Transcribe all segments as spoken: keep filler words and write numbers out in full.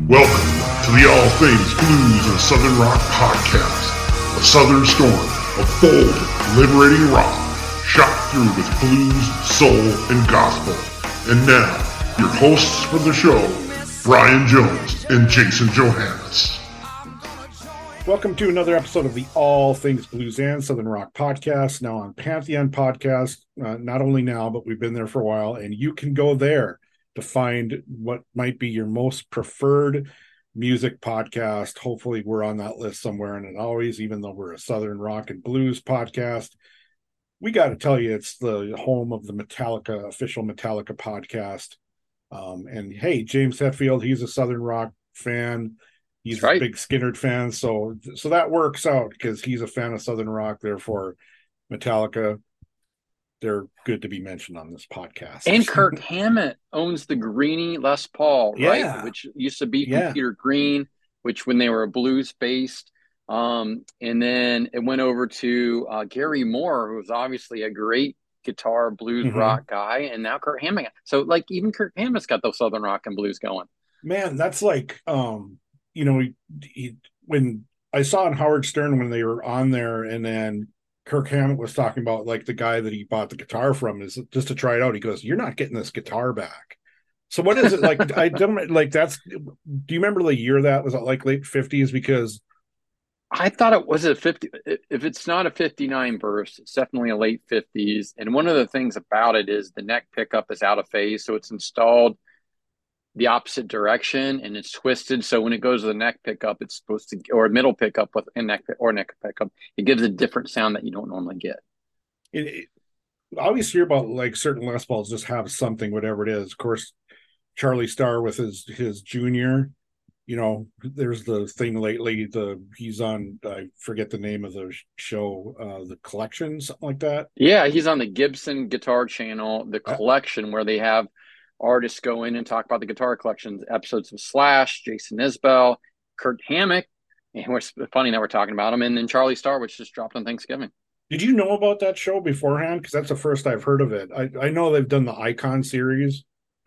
Welcome to the All Things Blues and Southern Rock podcast, a southern storm of bold, liberating rock, shot through with blues, soul, and gospel. And now, your hosts for the show, Brian Jones and Jason Johannes. Welcome to another episode of the All Things Blues and Southern Rock podcast, now on Pantheon Podcast. Uh, not only now, but we've been there for a while, and you can go there to find what might be your most preferred music podcast. Hopefully we're on that list somewhere, and always, even though we're a Southern Rock and Blues podcast, we got to tell you it's the home of the Metallica, official Metallica podcast. Um, and hey, James Hetfield, he's a Southern Rock fan. He's right. a big Skynyrd fan, so so that works out because he's a fan of Southern Rock. Therefore, Metallica, they're good to be mentioned on this podcast. And Kirk Hammett owns the Greenie Les Paul, right? Yeah. Which used to be from Yeah. Peter Green, which when they were blues-based. Um, and then it went over to uh, Gary Moore, who was obviously a great guitar blues Mhm. rock guy, and now Kirk Hammett. So, like, even Kirk Hammett's got those Southern Rock and blues going. Man, that's like, um, you know, he, he, when I saw on Howard Stern when they were on there, and then Kirk Hammett was talking about like the guy that he bought the guitar from is just to try it out. He goes, "You're not getting this guitar back." So what is it like? I don't like that's. Do you remember the year that was? It like late fifties? Because I thought it was a fifty. If it's not a fifty-nine burst, it's definitely a late fifties. And one of the things about it is the neck pickup is out of phase, so it's installed the opposite direction and it's twisted. So when it goes to the neck pickup, it's supposed to, or middle pickup with a neck or neck pickup, it gives a different sound that you don't normally get. it, it, I always hear about like certain Les Pauls just have something, whatever it is. Of course, Charlie Starr with his his Junior. You know, there's the thing lately. The he's on. I forget the name of the show. Uh, the Collection, something like that. Yeah, he's on the Gibson Guitar Channel, the Uh, Collection, where they have artists go in and talk about the guitar collections, episodes of Slash, Jason Isbell, Kurt Hammett, and it's funny that we're talking about him, and then Charlie Starr, which just dropped on Thanksgiving. Did you know about that show beforehand? Because that's the first I've heard of it. I, I know they've done the Icon series.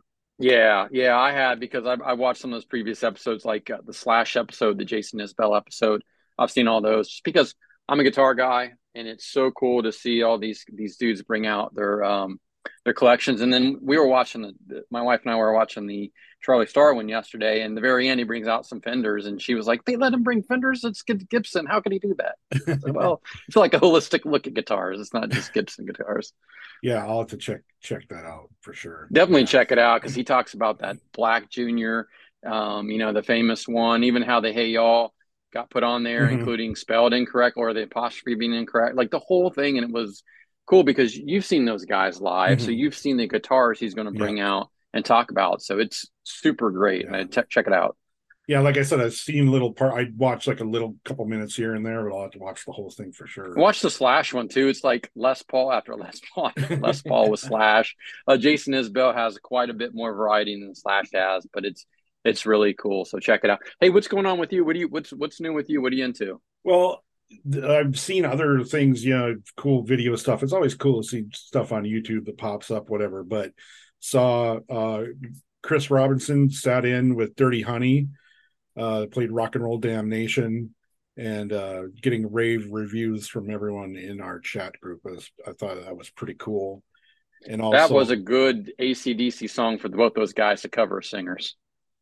Yeah, yeah, I had because I, I watched some of those previous episodes, like uh, the Slash episode, the Jason Isbell episode. I've seen all those just because I'm a guitar guy, and it's so cool to see all these these dudes bring out their um their collections. And then we were watching the, the my wife and I were watching the Charlie Starr one yesterday, and the very end he brings out some Fenders, and she was like, "They let him bring Fenders? It's Gibson. How could he do that?" I said, well, it's like a holistic look at guitars. It's not just Gibson guitars. Yeah, I'll have to check check that out for sure. Definitely Yeah. check it out because he talks about that Black Junior, um, you know, the famous one, even how the Hey Y'all got put on there, Mhm. including spelled incorrect or the apostrophe being incorrect, like the whole thing. And it was cool because you've seen those guys live. So Mhm. you've seen the guitars he's going to bring out and talk about. So it's super great. Yeah. And te- check it out. Yeah, like I said, I've seen little part. I watched like a little couple minutes here and there, but I'll have to watch the whole thing for sure. Watch the Slash one too. It's like Les Paul after Les Paul. Les Paul with Slash. Uh, Jason Isbell has quite a bit more variety than Slash has, but it's it's really cool. So check it out. Hey, what's going on with you? What do you what's what's new with you? What are you into? Well, th- I've seen other things, you know, cool video stuff. It's always cool to see stuff on YouTube that pops up, whatever. But saw uh, Chris Robinson sat in with Dirty Honey, uh, played Rock and Roll Damnation, and uh, getting rave reviews from everyone in our chat group. Was, I thought that was pretty cool. And also, That was a good A C D C song for both those guys to cover as singers.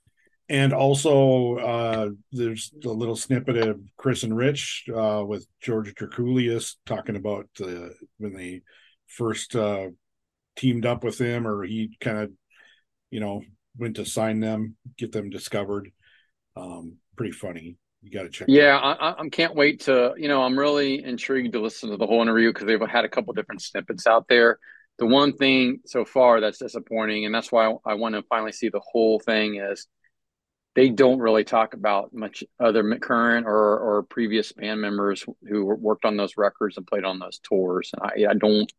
And also, uh, there's a little snippet of Chris and Rich uh, with George Draculius talking about uh, when they first uh, teamed up with him, or he kind of, you know, went to sign them, get them discovered. Um, pretty funny. You got to check. Yeah, I, I can't wait to, you know, I'm really intrigued to listen to the whole interview because they've had a couple different snippets out there. The one thing so far that's disappointing, and that's why I, I want to finally see the whole thing, is they don't really talk about much other current or, or previous band members who worked on those records and played on those tours. And I, I don't,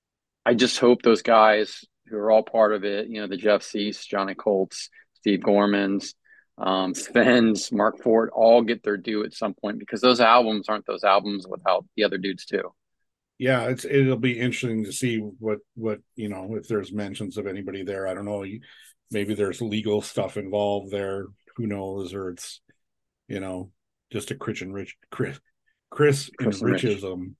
I just hope those guys who are all part of it, you know, the Jeff Cease, Johnny Colts, Steve Gormans, um, Sven's, Mark Ford, all get their due at some point because those albums aren't those albums without the other dudes too. Yeah, it's it'll be interesting to see what what you know if there's mentions of anybody there. I don't know. Maybe there's legal stuff involved there. who knows, or it's, you know, just a Chris and Rich, Chris, Chris, Chris and and Rich. Richism.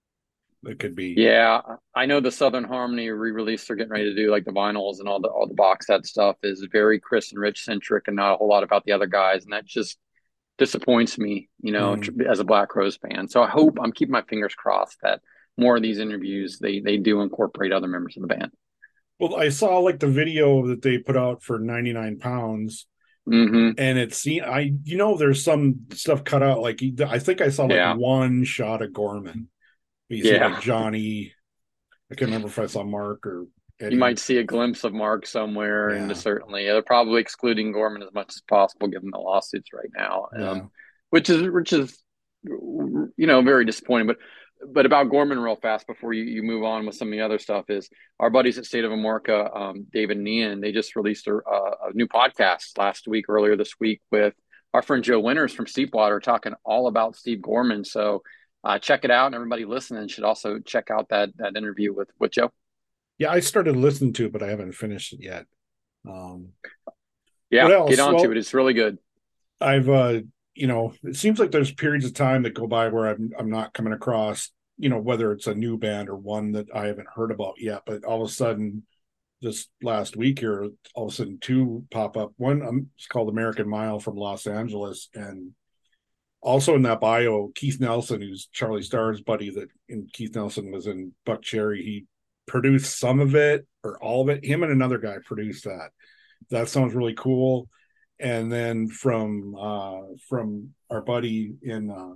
It could be. Yeah, I know the Southern Harmony re-release they're getting ready to do, like the vinyls and all the all the box set stuff, is very Chris and Rich centric and not a whole lot about the other guys, and that just disappoints me, you know, mm. as a Black Crowes fan. So I hope, I'm keeping my fingers crossed that more of these interviews they they do incorporate other members of the band. Well, I saw like the video that they put out for ninety-nine pounds, mm-hmm. and it's seen. I you know there's some stuff cut out. Like I think I saw like yeah. one shot of Gorman. You see yeah. like Johnny. I can't remember if I saw Mark or Eddie. You might see a glimpse of Mark somewhere, yeah. and certainly they're probably excluding Gorman as much as possible, given the lawsuits right now, yeah. um, which is which is you know very disappointing. But but about Gorman, real fast before you, you move on with some of the other stuff, is our buddies at State of Amorca, um, David and Ian. They just released a, a new podcast last week, earlier this week, with our friend Joe Winters from Steepwater, talking all about Steve Gorman. So uh, check it out, and everybody listening should also check out that that interview with with Joe. Yeah, I started listening to it, but I haven't finished it yet. Um, yeah, get on well, to it. It's really good. I've, uh, you know, it seems like there's periods of time that go by where I'm I'm not coming across, you know, whether it's a new band or one that I haven't heard about yet. But all of a sudden, this last week here, all of a sudden two pop up. One um, it's called American Mile from Los Angeles, and also in that bio, Keith Nelson, who's Charlie Starr's buddy, that in Keith Nelson was in Buck Cherry. He produced some of it or all of it. Him and another guy produced that. That sounds really cool. And then from uh, from our buddy in uh,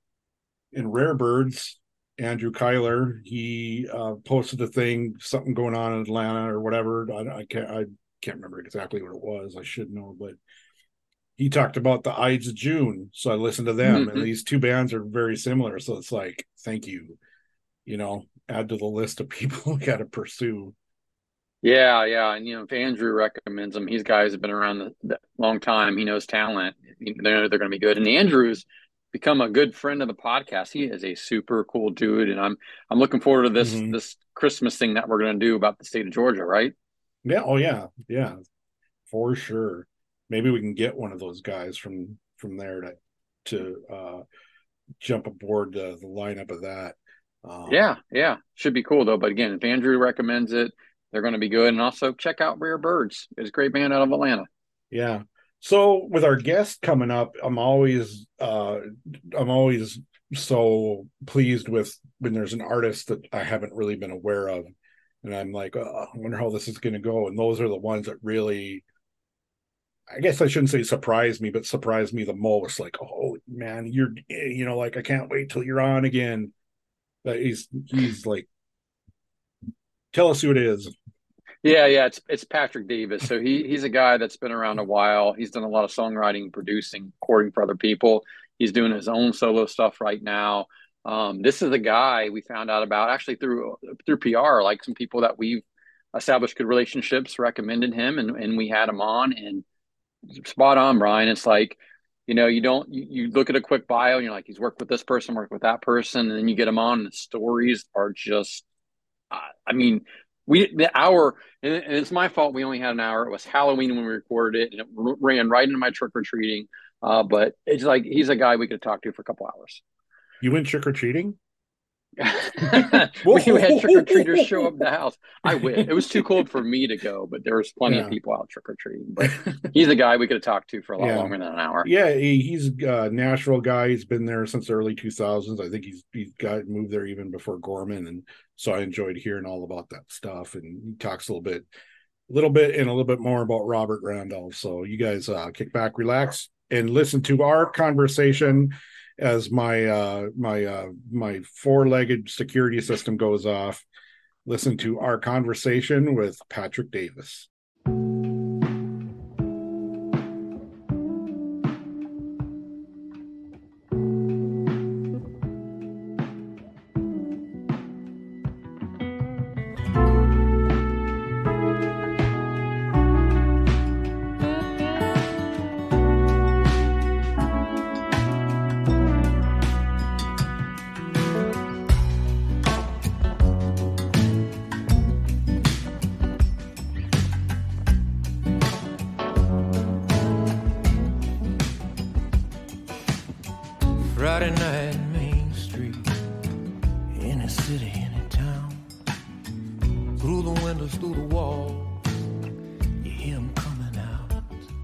in Rare Birds, Andrew Kyler, he uh, posted a thing, something going on in Atlanta or whatever. I, I can't I can't remember exactly what it was. I should know, but he talked about the Ides of June. So I listened to them, mm-hmm. and these two bands are very similar. So it's like, thank you. You know, add to the list of people we got to pursue. Yeah, yeah, and you know, if Andrew recommends them, these guys have been around a long time. He knows talent. They know they're going to be good. And Andrew's become a good friend of the podcast. He is a super cool dude, and I'm I'm looking forward to this mm-hmm. this Christmas thing that we're going to do about the state of Georgia, right? Yeah. Oh yeah, yeah, for sure. Maybe we can get one of those guys from from there to to uh, jump aboard the, the lineup of that. Um, yeah, yeah, should be cool though. But again, if Andrew recommends it, they're going to be good. And also check out Rare Birds. It's a great band out of Atlanta. Yeah. So with our guest coming up, I'm always uh, I'm always so pleased with when there's an artist that I haven't really been aware of, and I'm like, oh, I wonder how this is going to go. And those are the ones that really, I guess I shouldn't say surprise me, but surprise me the most. Like, oh man, you're, you know, like I can't wait till you're on again. But he's he's like, tell us who it is. Yeah, yeah, it's it's Patrick Davis. So he he's a guy that's been around a while. He's done a lot of songwriting, producing, recording for other people. He's doing his own solo stuff right now. Um, this is a guy we found out about actually through through P R. Like some people that we've established good relationships recommended him, and and we had him on. And spot on, Brian. It's like, you know, you don't you, you look at a quick bio and you're like, he's worked with this person, worked with that person, and then you get him on, and the stories are just, uh, I mean. We the hour, and it's my fault. We only had an hour. It was Halloween when we recorded it, and it ran right into my trick or treating. Uh, but it's like he's a guy we could talk to for a couple hours. You went trick or treating? We had trick or treaters show up at the house. I wish it was too cold for me to go, but there was plenty yeah. of people out trick or treating. But he's a guy we could have talked to for a lot yeah. longer than an hour. Yeah, he, he's a Nashville guy. He's been there since the early two thousands. I think he's he's got moved there even before Gorman, and so I enjoyed hearing all about that stuff. And he talks a little bit, a little bit, and a little bit more about Robert Randolph. So you guys uh, kick back, relax, and listen to our conversation as my uh my uh my four-legged security system goes off. Listen to our conversation with Patrick Davis. Friday night, Main Street, in a city, in a town. Through the windows, through the walls, you hear them coming out.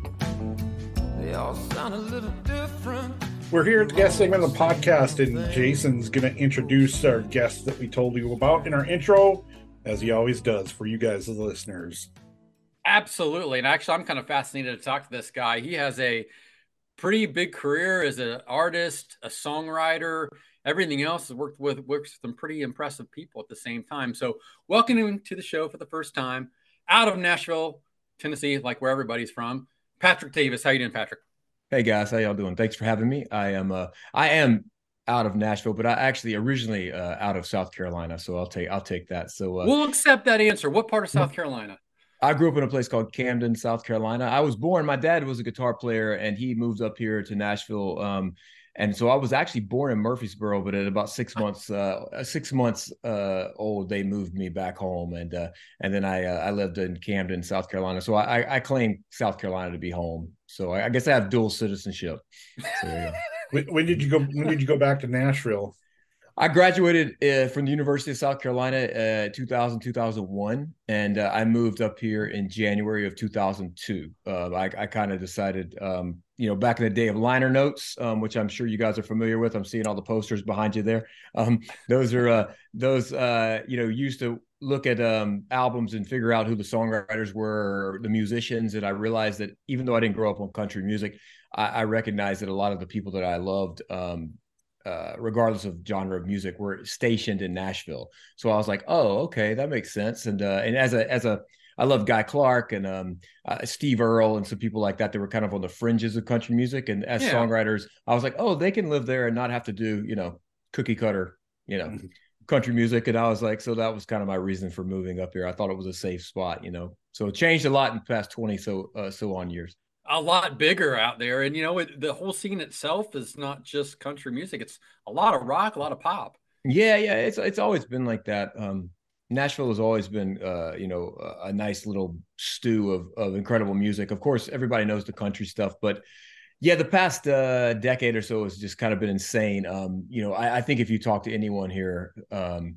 They all sound a little different. We're here at the guest segment of the podcast, and Jason's going to introduce our guest that we told you about in our intro, as he always does for you guys, the listeners. Absolutely. And actually, I'm kind of fascinated to talk to this guy. He has a pretty big career as an artist, a songwriter, everything else. Has worked with works with some pretty impressive people at the same time. So welcome him to the show for the first time out of Nashville, Tennessee, like where everybody's from. Patrick Davis. How you doing, Patrick? Hey guys, how y'all doing? Thanks for having me. I am uh I am out of Nashville, but I actually originally uh, out of South Carolina, so I'll take I'll take that. So uh, we'll accept that answer. What part of South Carolina? I grew up in a place called Camden, South Carolina. I was born, my dad was a guitar player, and he moved up here to Nashville. Um, and so I was actually born in Murfreesboro, but at about six months, uh, six months uh, old, they moved me back home, and uh, and then I uh, I lived in Camden, South Carolina. So I, I claim South Carolina to be home. So I, I guess I have dual citizenship. So, yeah. when, when did you go? When did you go back to Nashville? I graduated uh, from the University of South Carolina uh, two thousand, two thousand one, and uh, I moved up here in January of two thousand two. Uh, I, I kind of decided, um, you know, back in the day of liner notes, um, which I'm sure you guys are familiar with. I'm seeing all the posters behind you there. Um, those are uh, those, uh, you know, used to look at um, albums and figure out who the songwriters were, or the musicians. And I realized that even though I didn't grow up on country music, I, I recognized that a lot of the people that I loved, um, Uh, regardless of genre of music, were stationed in Nashville. So I was like, oh, okay, that makes sense. And uh, and as a as a I love Guy Clark and um, uh, Steve Earle and some people like that that were kind of on the fringes of country music. And as yeah. songwriters, I was like, oh, they can live there and not have to do, you know, cookie cutter, you know, mm-hmm. country music. And I was like, so that was kind of my reason for moving up here. I thought it was a safe spot, you know. So it changed a lot in the past twenty so uh, so on years. A lot bigger out there. And, you know, it, the whole scene itself is not just country music. It's a lot of rock, a lot of pop. Yeah, yeah. It's it's always been like that. Um, Nashville has always been, uh, you know, a, a nice little stew of, of incredible music. Of course, everybody knows the country stuff. But, yeah, the past uh, decade or so has just kind of been insane. Um, you know, I, I think if you talk to anyone here um,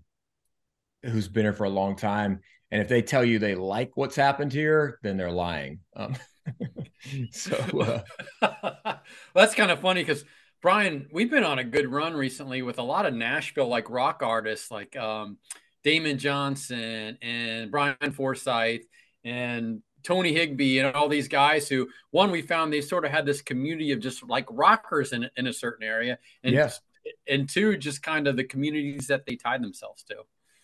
who's been here for a long time, and if they tell you they like what's happened here, then they're lying. Um so uh... well, that's kind of funny because Brian, we've been on a good run recently with a lot of Nashville like rock artists like um Damon Johnson and Brian Forsyth and Tony Higbee and all these guys who, one, we found they sort of had this community of just like rockers in, in a certain area, and yes. and two, just kind of the communities that they tied themselves to.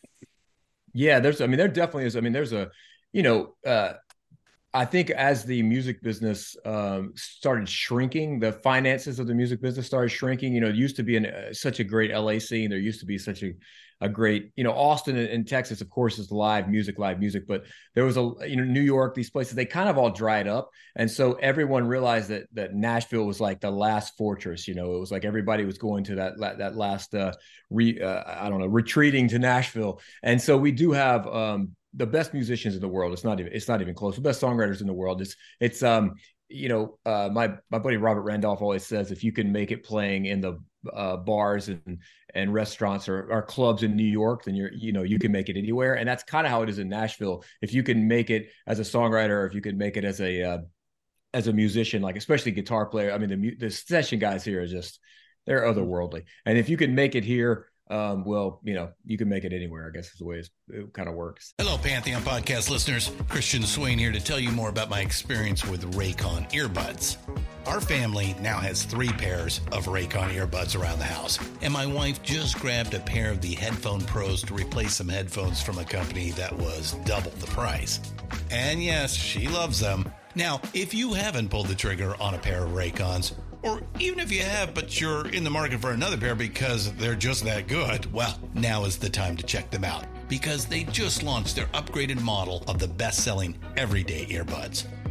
Yeah, there's I mean there definitely is. I mean there's a you know uh I think as the music business um, started shrinking, the finances of the music business started shrinking. You know, it used to be an, uh, such a great L A scene. There used to be such a, a great, you know, Austin and, and Texas, of course, is live music, live music. But there was a, you know, New York, these places, they kind of all dried up. And so everyone realized that that Nashville was like the last fortress. You know, it was like everybody was going to that that last, uh, re, uh, I don't know, retreating to Nashville. And so we do have, um, the best musicians in the world. It's not even, it's not even close. The best songwriters in the world. It's, it's, um, you know, uh, my, my buddy, Robert Randolph always says, if you can make it playing in the uh, bars and, and restaurants or, or clubs in New York, then you're, you know, you can make it anywhere. And that's kind of how it is in Nashville. If you can make it as a songwriter, or if you can make it as a, uh, as a musician, like especially guitar player. I mean, the, the session guys here are just, they're otherworldly. And if you can make it here, Um, well, you know, you can make it anywhere, I guess is the way it kind of works. Hello, Pantheon podcast listeners. Christian Swain here to tell you more about my experience with Raycon earbuds. Our family now has three pairs of Raycon earbuds around the house, and my wife just grabbed a pair of the Headphone Pros to replace some headphones from a company that was double the price. And yes, she loves them. Now, if you haven't pulled the trigger on a pair of Raycons, or even if you have, but you're in the market for another pair because they're just that good, well, now is the time to check them out, because they just launched their upgraded model of the best-selling everyday earbuds.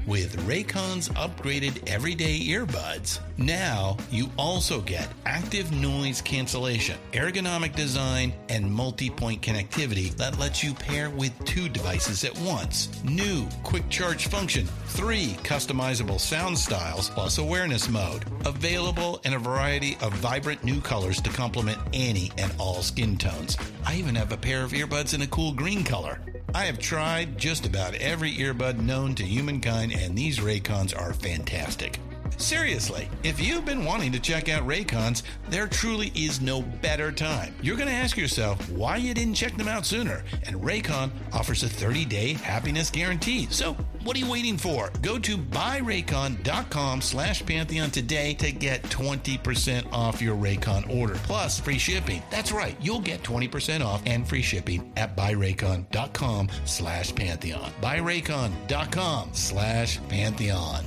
With Raycon's upgraded everyday earbuds, now you also get active noise cancellation, ergonomic design, and multi-point connectivity that lets you pair with two devices at once. New quick charge function, three customizable sound styles, plus awareness mode. Available in a variety of vibrant new colors to complement any and all skin tones. I even have a pair of earbuds in a cool green color. I have tried just about every earbud known to humankind, and these Raycons are fantastic. Seriously, if you've been wanting to check out Raycons, there truly is no better time. You're going to ask yourself why you didn't check them out sooner, and Raycon offers a thirty-day happiness guarantee. So what are you waiting for? Go to buyraycon.com slash Pantheon today to get twenty percent off your Raycon order, plus free shipping. That's right, you'll get twenty percent off and free shipping at buyraycon.com slash Pantheon. buyraycon.com slash Pantheon.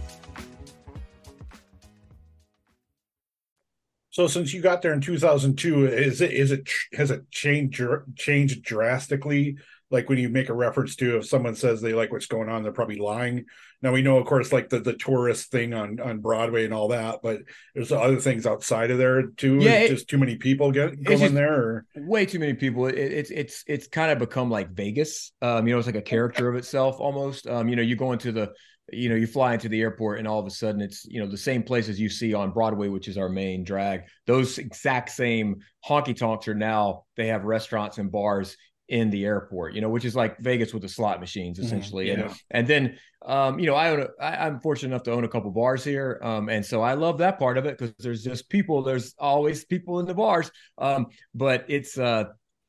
So since you got there in two thousand two, is it is it has it changed changed drastically? Like when you make a reference to, if someone says they like what's going on, they're probably lying. Now we know, of course, like the, the tourist thing on, on Broadway and all that, but there's other things outside of there too. Yeah, it, just too many people get going there. Or? Way too many people. It, it's it's it's kind of become like Vegas. Um, you know, it's like a character of itself almost. Um, you know, you go into the, you know, you fly into the airport and all of a sudden it's, you know, the same places you see on Broadway, which is our main drag. Those exact same honky tonks are now, they have restaurants and bars in the airport, you know, which is like Vegas with the slot machines essentially. Mm, yeah. And, and then, um, you know, I own a, I, I'm fortunate enough to own a couple bars here. Um, and so I love that part of it because there's just people, there's always people in the bars. Um, but it's, uh,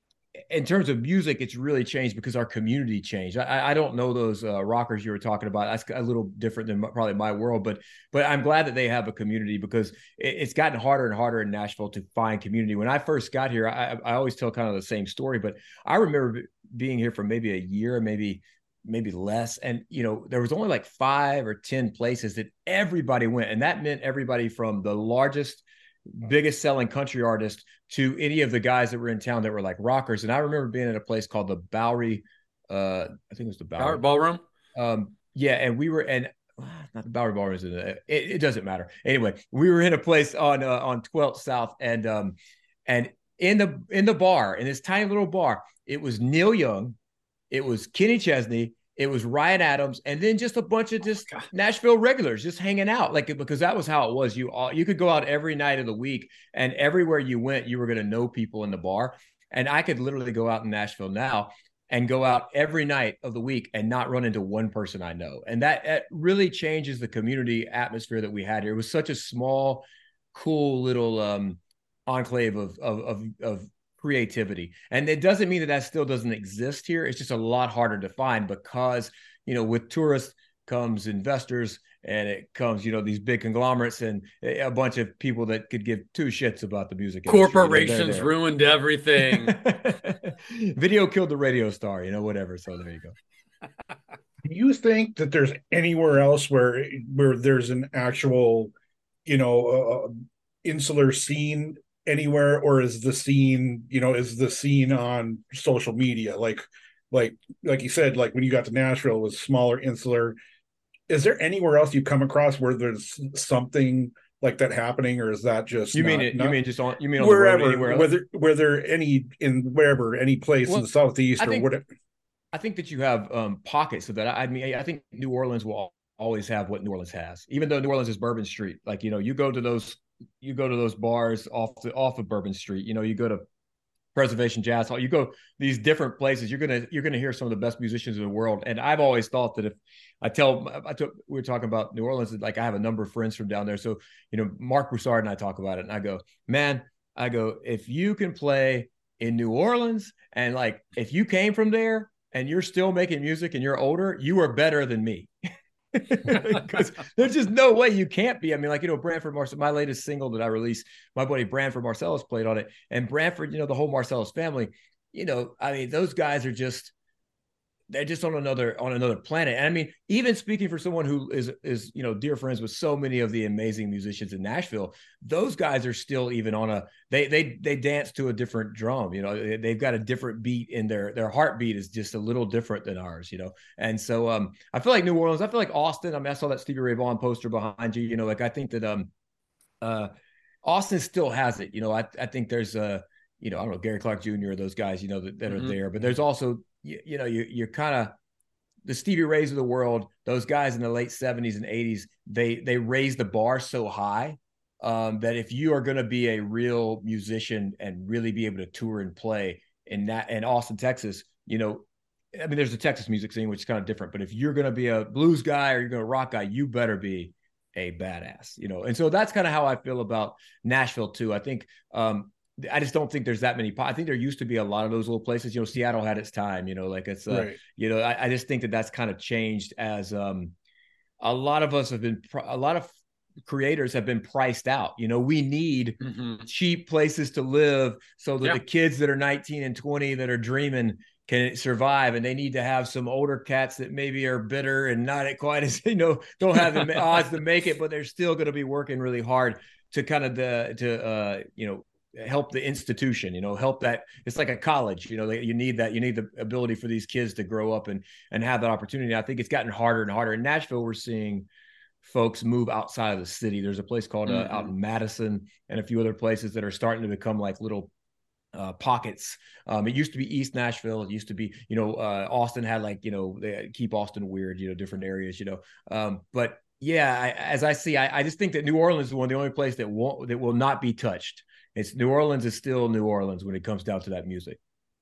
in terms of music, it's really changed because our community changed. I, I don't know those uh, rockers you were talking about. That's a little different than probably my world, but but I'm glad that they have a community because it, it's gotten harder and harder in Nashville to find community. When I first got here, I, I always tell kind of the same story, but I remember being here for maybe a year, maybe maybe less, and you know there was only like five or ten places that everybody went, and that meant everybody from the largest, biggest selling country artist to any of the guys that were in town that were like rockers. And I remember being at a place called the Bowery, uh, I think it was the Bowery, Bowery Ballroom. Um, yeah. And we were, and uh, not the Bowery Ballroom, it, it, it doesn't matter. Anyway, we were in a place on, uh, on twelfth South and, um, and in the, in the bar, in this tiny little bar, it was Neil Young, it was Kenny Chesney, it was Ryan Adams, and then just a bunch of just oh, Nashville regulars just hanging out, like because that was how it was. You all you could go out every night of the week, and everywhere you went, you were going to know people in the bar. And I could literally go out in Nashville now and go out every night of the week and not run into one person I know. And that, that really changes the community atmosphere that we had here. It was such a small, cool little um, enclave of of of, of creativity. And it doesn't mean that that still doesn't exist here. It's just a lot harder to find because, you know, with tourists comes investors and it comes, you know, these big conglomerates and a bunch of people that could give two shits about the music industry. Corporations you know, ruined everything. Video killed the radio star, you know, whatever. So there you go. Do you think that there's anywhere else where, where there's an actual, you know, uh, insular scene anywhere, or is the scene, you know, is the scene on social media? Like, like, like you said, like when you got to Nashville, it was smaller, insular. Is there anywhere else you come across where there's something like that happening, or is that just you not, mean it? Not, you mean just on you mean on wherever, the road, anywhere else? whether whether any in wherever any place well, in the Southeast I or think, whatever. I think that you have um, pockets of that. I, I mean, I think New Orleans will always have what New Orleans has, even though New Orleans is Bourbon Street. Like you know, you go to those. You go to those bars off the off of Bourbon Street. You know, you go to Preservation Jazz Hall. You go these different places. You're gonna you're gonna hear some of the best musicians in the world. And I've always thought that if I tell, I took we were talking about New Orleans. Like I have a number of friends from down there. So you know, Mark Broussard and I talk about it. And I go, man, I go, if you can play in New Orleans and like if you came from there and you're still making music and you're older, you are better than me. Because there's just no way you can't be. I mean, like, you know, Branford Marcellus, my latest single that I released, my buddy Branford Marcellus played on it. And Branford, you know, the whole Marcellus family, you know, I mean, those guys are just, they're just on another on another planet. And I mean, even speaking for someone who is is you know dear friends with so many of the amazing musicians in Nashville, those guys are still even on a they they they dance to a different drum. You know, they've got a different beat in their their heartbeat is just a little different than ours. You know, and so um, I feel like New Orleans, I feel like Austin. I mean, I saw that Stevie Ray Vaughan poster behind you. You know, like I think that um, uh, Austin still has it. You know, I I think there's a you know I don't know Gary Clark Junior or those guys you know that, that mm-hmm. are there, but there's also You, you know, you, you're kind of the Stevie Rays of the world. Those guys in the late seventies and eighties, they they raised the bar so high um, that if you are going to be a real musician and really be able to tour and play in that in Austin, Texas, you know, I mean, there's the Texas music scene, which is kind of different. But if you're going to be a blues guy or you're going to rock guy, you better be a badass, you know. And so that's kind of how I feel about Nashville too. I think. Um, I just don't think there's that many. I think there used to be a lot of those little places. You know, Seattle had its time. You know, like it's. Uh, right. You know, I, I just think that that's kind of changed as um, a lot of us have been. A lot of creators have been priced out. You know, we need mm-hmm. cheap places to live so that yeah. the kids that are nineteen and twenty that are dreaming can survive, and they need to have some older cats that maybe are bitter and not quite as you know don't have the odds to make it, but they're still going to be working really hard to kind of the to uh, you know. help the institution, you know, help that it's like a college, you know, you need that, you need the ability for these kids to grow up and, and have that opportunity. I think it's gotten harder and harder in Nashville. We're seeing folks move outside of the city. There's a place called uh, mm-hmm. out in Madison and a few other places that are starting to become like little uh, pockets. Um, it used to be East Nashville. It used to be, you know, uh, Austin had like, you know, they keep Austin weird, you know, different areas, you know, um, but yeah, I, as I see, I, I just think that New Orleans is one of the only place that won't, that will not be touched. It's New Orleans is still New Orleans when it comes down to that music.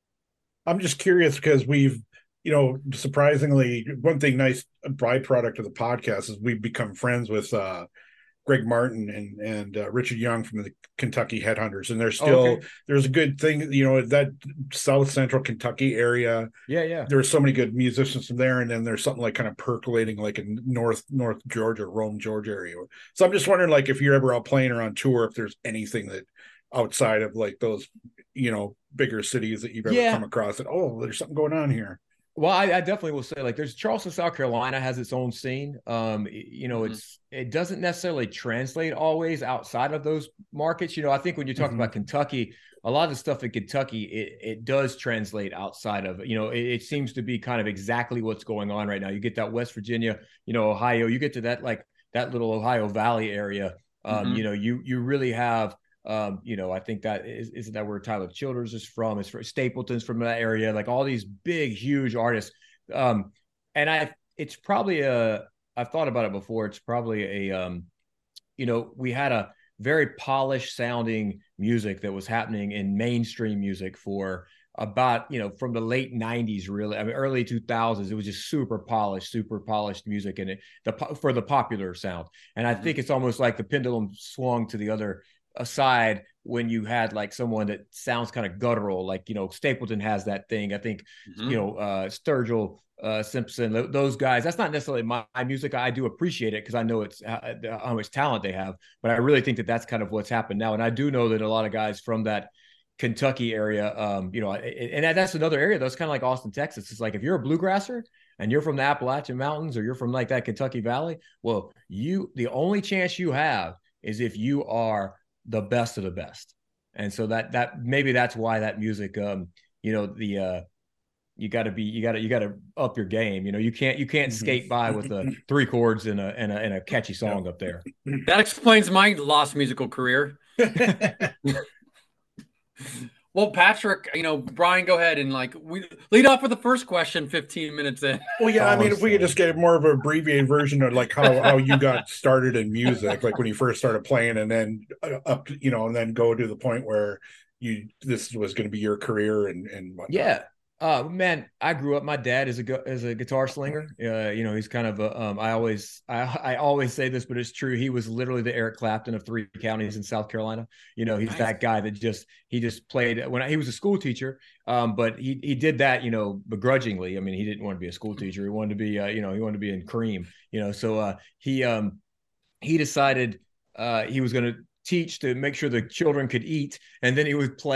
I'm just curious because we've, you know, surprisingly, one thing nice byproduct of the podcast is we've become friends with uh, Greg Martin and and uh, Richard Young from the Kentucky Headhunters, and there's still oh, okay. there's a good thing, you know, that South Central Kentucky area. Yeah, yeah. There's so many good musicians from there, and then there's something like kind of percolating like in North North Georgia, Rome, Georgia area. So I'm just wondering, like, if you're ever out playing or on tour, if there's anything that outside of like those, you know, bigger cities that you've ever yeah. come across that, oh, there's something going on here. Well, I, I definitely will say, like, there's Charleston, South Carolina has its own scene. Um, you know, mm-hmm. it's it doesn't necessarily translate always outside of those markets. You know, I think when you're talking mm-hmm. about Kentucky, a lot of the stuff in Kentucky, it, it does translate outside of, you know, it, it seems to be kind of exactly what's going on right now. You get that West Virginia, you know, Ohio, you get to that, like that little Ohio Valley area. Um, mm-hmm. You know, you you really have, Um, you know, I think that is, isn't that where Tyler Childers is from? It's for Stapleton's from that area, like all these big, huge artists. Um, and I, it's probably a, I've thought about it before. It's probably a, um, you know, we had a very polished sounding music that was happening in mainstream music for about, you know, from the late nineties, really, I mean, early two thousands, it was just super polished, super polished music in it, the, for the popular sound. And I mm-hmm. think it's almost like the pendulum swung to the other aside when you had like someone that sounds kind of guttural, like, you know, Stapleton has that thing. I think, mm-hmm. you know, uh, Sturgill, uh, Simpson, th- those guys, that's not necessarily my, my music. I do appreciate it because I know it's uh, how much talent they have, but I really think that that's kind of what's happened now. And I do know that a lot of guys from that Kentucky area, um, you know, and that's another area that's kind of like Austin, Texas. It's like, if you're a bluegrasser and you're from the Appalachian Mountains or you're from like that Kentucky Valley, well, you, the only chance you have is if you are the best of the best. And so that, that maybe that's why that music, um, you know, the, uh, you gotta be, you gotta, you gotta up your game. You know, you can't, you can't mm-hmm. skate by with the three chords and a, and a, and a catchy song up there. That explains my lost musical career. Well, Patrick, you know, Brian, go ahead and like we lead off with the first question fifteen minutes in. Well, yeah, I mean, if we could just get more of an abbreviated version of like how, how you got started in music, like when you first started playing, and then up, you know, and then go to the point where you this was going to be your career and and whatnot. Yeah. Uh, man, I grew up. My dad is a is a guitar slinger. Uh, you know, he's kind of a. Um, I always I I always say this, but it's true. He was literally the Eric Clapton of three counties in South Carolina. You know, he's nice. That guy that just he just played when I, he was a school teacher. Um, but he he did that, you know, begrudgingly. I mean, he didn't want to be a school teacher. He wanted to be, uh, you know, he wanted to be in Cream. You know, so uh, he um he decided uh, he was going to teach to make sure the children could eat, and then he would play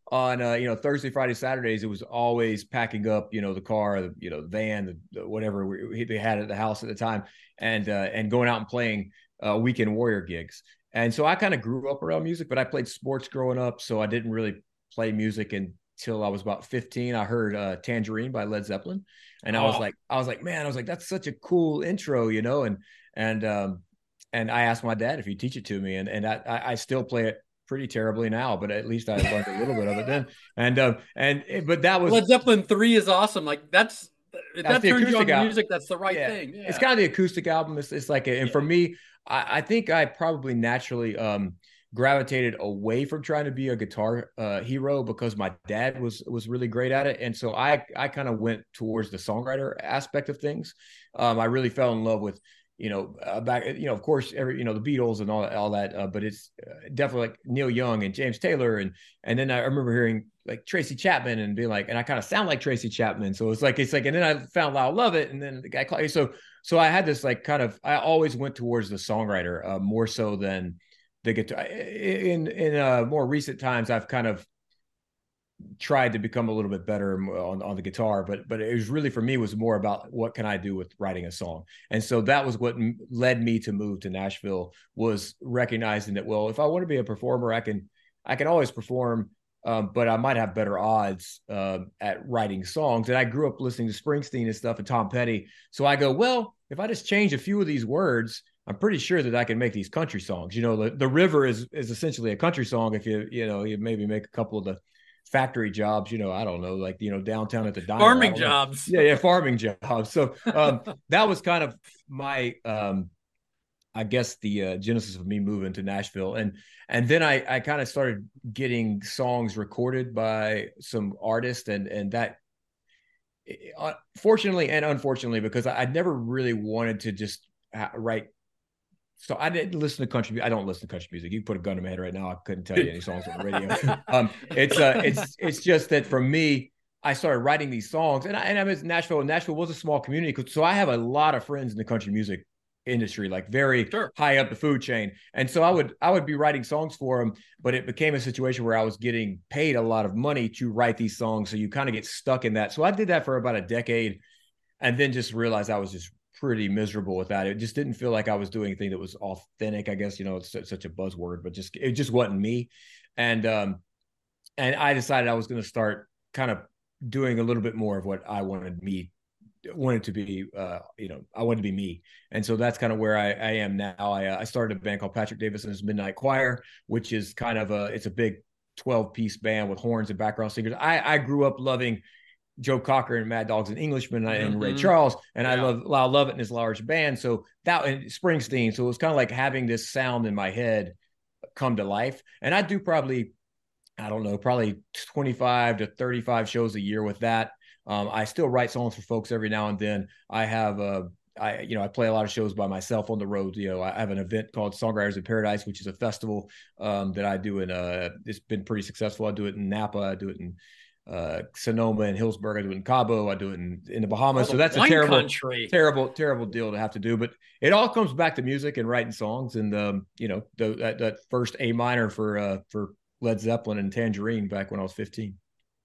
on, uh, you know, Thursday, Friday, Saturdays, it was always packing up, you know, the car, the, you know, the van, the, the whatever we, they had at the house at the time, and uh, and going out and playing uh, weekend warrior gigs. And so I kind of grew up around music, but I played sports growing up, so I didn't really play music until I was about fifteen. I heard uh, Tangerine by Led Zeppelin, and I was Oh. like, I was like, man, I was like, that's such a cool intro, you know, and and um, and I asked my dad if he'd teach it to me, and and I, I still play it pretty terribly now, but at least I learned a little bit of it then. And um, and but that was Led Zeppelin three is awesome. Like that's, if That's that the turns you acoustic on to album. music, that's the right yeah, thing. Yeah. It's kind of the acoustic album. It's, it's like, a, and Yeah. for me, I, I think I probably naturally um, gravitated away from trying to be a guitar uh, hero because my dad was was really great at it, and so I I kind of went towards the songwriter aspect of things. Um, I really fell in love with, you know, uh, back, you know, of course, every, you know, the Beatles and all, all that, uh, but it's uh, definitely like Neil Young and James Taylor. And, and then I remember hearing like Tracy Chapman and being like, and I kind of sound like Tracy Chapman. So it's like, it's like, and then I found Loud Love It. And then the guy called, so, so I had this like kind of, I always went towards the songwriter uh, more so than the guitar. In, in uh, more recent times, I've kind of tried to become a little bit better on, on the guitar, but but it was really, for me, was more about what can I do with writing a song. And so that was what m- led me to move to Nashville, was recognizing that, well, if I want to be a performer, I can I can always perform, um, but I might have better odds uh, at writing songs. And I grew up listening to Springsteen and stuff and Tom Petty. So I go, well, if I just change a few of these words, I'm pretty sure that I can make these country songs. You know, the, the River is is essentially a country song. If you, you know, you maybe make a couple of the factory jobs, you know, I don't know, like, you know, downtown at the diner. Farming jobs. Yeah, yeah, farming jobs. So um, that was kind of my, um, I guess, the uh, genesis of me moving to Nashville. And and then I, I kind of started getting songs recorded by some artists, and and that, uh, fortunately and unfortunately, because I, I never really wanted to just ha- write. So I didn't listen to country. I don't listen to country music. You can put a gun to my head right now, I couldn't tell you any songs on the radio. Um, it's uh, it's it's just that for me, I started writing these songs, and I and I was in Nashville. And Nashville was a small community, so I have a lot of friends in the country music industry, like very Sure. high up the food chain. And so I would I would be writing songs for them, but it became a situation where I was getting paid a lot of money to write these songs. So you kind of get stuck in that. So I did that for about a decade, and then just realized I was just pretty miserable with that. It just didn't feel like I was doing anything that was authentic. I guess, you know, it's such a buzzword, but just, it just wasn't me. And, um, and I decided I was going to start kind of doing a little bit more of what I wanted me, wanted to be, uh, you know, I wanted to be me. And so that's kind of where I, I am now. I, uh, I started a band called Patrick Davison's Midnight Choir, which is kind of a, it's a big twelve piece band with horns and background singers. I, I grew up loving Joe Cocker and Mad Dogs and Englishmen and mm-hmm. Ray Charles, and yeah. I love Lyle Lovett and his large band. So that, and Springsteen. So it was kind of like having this sound in my head come to life. And I do probably, I don't know, probably twenty-five to thirty-five shows a year with that. Um, I still write songs for folks every now and then. I have a, I, you know, I play a lot of shows by myself on the road. You know, I have an event called Songwriters in Paradise, which is a festival um, that I do in, uh, it's been pretty successful. I do it in Napa. I do it in uh Sonoma and Hillsburg. I do it in Cabo. I do it in, in the Bahamas. Oh, so that's a terrible, country. terrible, terrible deal to have to do. But it all comes back to music and writing songs. And um, you know, the, that, that first A minor for uh for Led Zeppelin and Tangerine back when I was fifteen.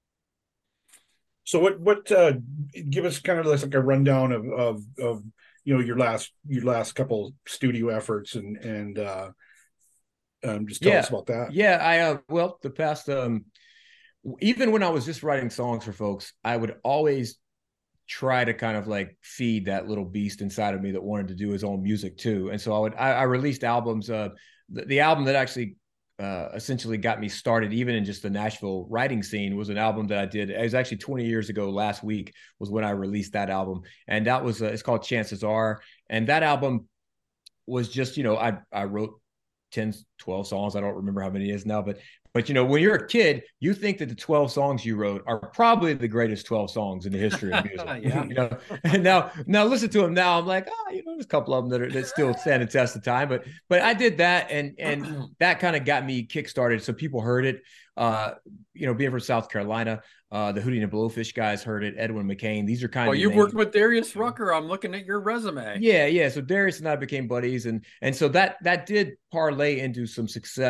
So what what uh give us kind of like a rundown of of of you know your last your last couple studio efforts and and uh um just tell yeah. us about that. Yeah, I uh well the past um even when I was just writing songs for folks, I would always try to kind of like feed that little beast inside of me that wanted to do his own music too. And so I would, I, I released albums. Uh, the, the album that actually uh, essentially got me started, even in just the Nashville writing scene, was an album that I did. It was actually twenty years ago. Last week was when I released that album, and that was uh, it's called Chances Are. And that album was just, you know, I I wrote ten, twelve songs. I don't remember how many it is now, but But, you know, when you're a kid, you think that the twelve songs you wrote are probably the greatest twelve songs in the history of music. Yeah. You know, and now, now listen to them now. I'm like, oh, you know, there's a couple of them that are that still stand the test of time. But, but I did that, and and that kind of got me kickstarted. So people heard it. Uh, you know, being from South Carolina, uh, the Hootie and the Blowfish guys heard it. Edwin McCain. These are kind oh, of. Oh, you've names. worked with Darius Rucker. I'm looking at your resume. Yeah, yeah. So Darius and I became buddies, and and so that that did parlay into some success.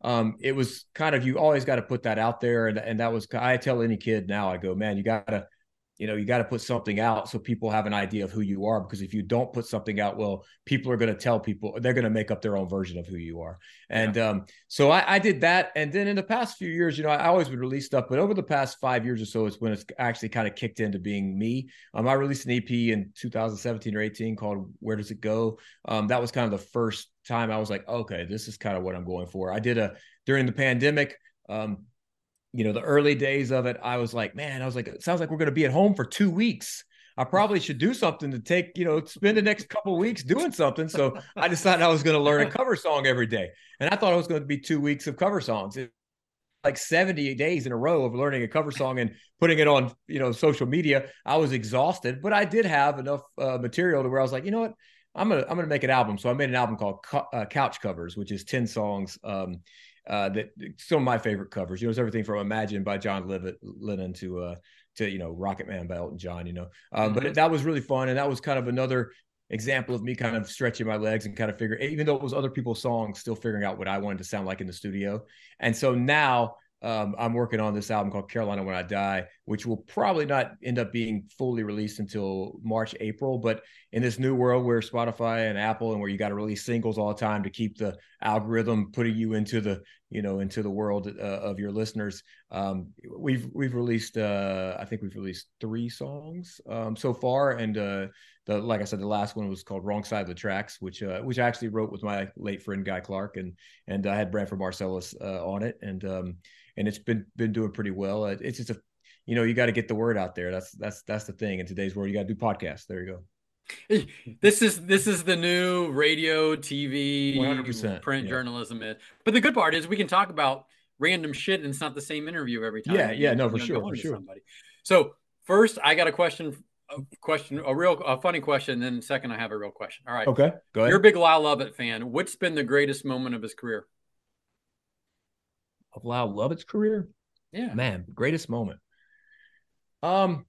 um, it was kind of, you always got to put that out there. And, and that was, I tell any kid now, I go, man, you got to, you know, you got to put something out so people have an idea of who you are, because if you don't put something out, well, people are going to tell people, they're going to make up their own version of who you are. And yeah. um, so I, I did that. And then in the past few years, you know, I always would release stuff, but over the past five years or so, it's when it's actually kind of kicked into being me. Um, I released an E P in two thousand seventeen or eighteen called Where Does It Go? Um, that was kind of the first time I was like, okay, this is kind of what I'm going for. I did a, during the pandemic, um, you know, the early days of it, I was like, man, I was like, it sounds like we're going to be at home for two weeks. I probably should do something to take, you know, spend the next couple of weeks doing something. So I decided I was going to learn a cover song every day. And I thought it was going to be two weeks of cover songs. It, like seventy days in a row of learning a cover song and putting it on, you know, social media. I was exhausted, but I did have enough uh, material to where I was like, you know what, I'm going to, I'm going to make an album. So I made an album called Co- uh, Couch Covers, which is ten songs. Um, Uh, that some of my favorite covers, you know, it's everything from Imagine by John Lennon to, uh, to, you know, Rocket Man by Elton John, you know, um, mm-hmm. but that was really fun. And that was kind of another example of me kind of stretching my legs and kind of figure, even though it was other people's songs, still figuring out what I wanted to sound like in the studio. And so now um, I'm working on this album called Carolina When I Die, which will probably not end up being fully released until March, April. But in this new world where Spotify and Apple and where you got to release singles all the time to keep the algorithm putting you into the, you know, into the world uh, of your listeners, um, we've we've released, uh, I think we've released three songs um, so far. And uh, the like I said, the last one was called Wrong Side of the Tracks, which uh, which I actually wrote with my late friend Guy Clark, and and I had Branford Marsalis uh, on it, and um, and it's been been doing pretty well. It's just a, you know, you got to get the word out there. That's that's that's the thing in today's world. You got to do podcasts. There you go. This is this is the new radio, T V, one hundred percent print yeah. journalism. Is. But the good part is we can talk about random shit, and it's not the same interview every time. Yeah, yeah, you, no, you for know, sure, for sure. Somebody. So first, I got a question, a question, a real, a funny question. And then second, I have a real question. All right. Okay, go ahead. You're a big Lyle Lovett fan. What's been the greatest moment of his career? Of Lyle Lovett's career? Yeah, man, greatest moment. Um,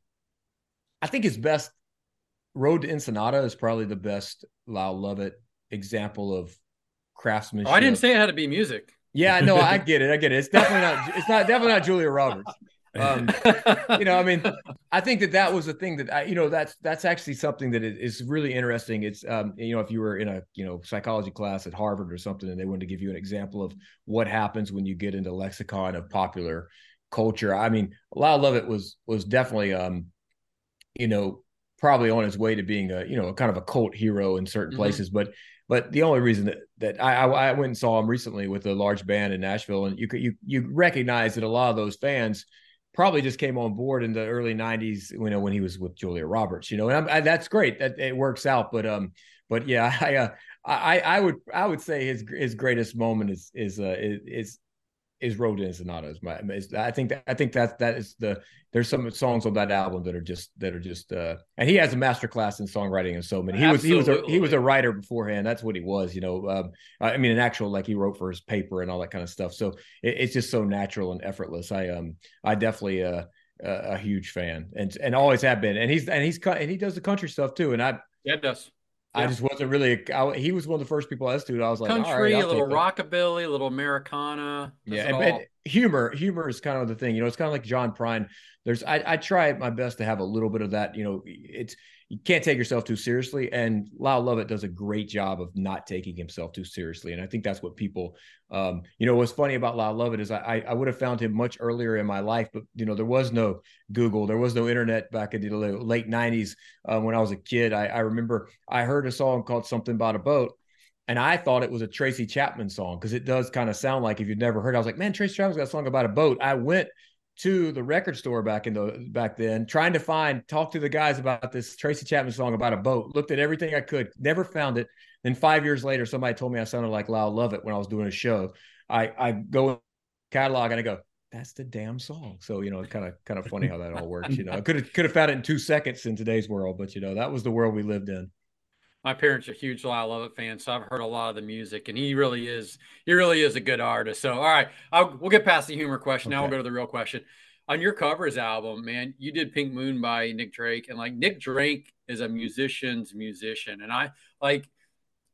I think his best. Road to Ensenada is probably the best Lyle Lovett example of craftsmanship. Oh, I didn't say it had to be music. Yeah, no, I get it. I get it. It's definitely not. It's not definitely not Julia Roberts. Um, you know, I mean, I think that that was the thing that I, you know, that's that's actually something that is really interesting. It's, um, you know, if you were in a you know psychology class at Harvard or something, and they wanted to give you an example of what happens when you get into lexicon of popular culture. I mean, Lyle Lovett was was definitely, um, you know. probably on his way to being a, you know, kind of a cult hero in certain mm-hmm. places. But, but the only reason that, that I, I went and saw him recently with a large band in Nashville, and you could, you, you recognize that a lot of those fans probably just came on board in the early nineties, you know, when he was with Julia Roberts, you know, and I'm, I, that's great that it works out. But, um, but yeah, I, uh, I, I would, I would say his, his greatest moment is, is, uh, is, is Road to Ensenada. Is my, is, I think that, I think that, that is the, there's some songs on that album that are just, that are just, uh, and he has a master class in songwriting and so many. He Absolutely. was, he was, a, he was a writer beforehand. That's what he was, you know, um, I mean, an actual, like he wrote for his paper and all that kind of stuff. So it, it's just so natural and effortless. I, um, I definitely, uh, a, a huge fan and, and always have been. And he's, and he's, and he does the country stuff too. And I, yeah, it does. I yeah. just wasn't really. I, he was one of the first people I listened to. I was like, country, all right, a little rockabilly, a little Americana. Yeah, and, and humor. Humor is kind of the thing. You know, it's kind of like John Prine. There's, I, I try my best to have a little bit of that. You know, it's you can't take yourself too seriously, and Lyle Lovett does a great job of not taking himself too seriously. And I think that's what people, um, you know, what's funny about Lyle Lovett is I, I would have found him much earlier in my life, but you know, there was no Google, there was no internet back in the late nineties uh, when I was a kid. I, I remember I heard a song called Something About a Boat. And I thought it was a Tracy Chapman song because it does kind of sound like, if you've never heard, I was like, man, Tracy Chapman's got a song about a boat. I went to the record store back in the back then, trying to find, talk to the guys about this Tracy Chapman song about a boat. Looked at everything I could, never found it. Then five years later, somebody told me I sounded like Lyle Lovett when I was doing a show. I I go in the catalog and I go, that's the damn song. So you know, it's kind of kind of funny how that all works. You know, I could have could have found it in two seconds in today's world, but you know, that was the world we lived in. My parents are huge Lyle Lovett fans, so I've heard a lot of the music, and he really is, he really is a good artist. So, all right, I'll, we'll get past the humor question. Okay. Now we'll go to the real question. On your covers album, man, you did Pink Moon by Nick Drake, and like Nick Drake is a musician's musician. And I like,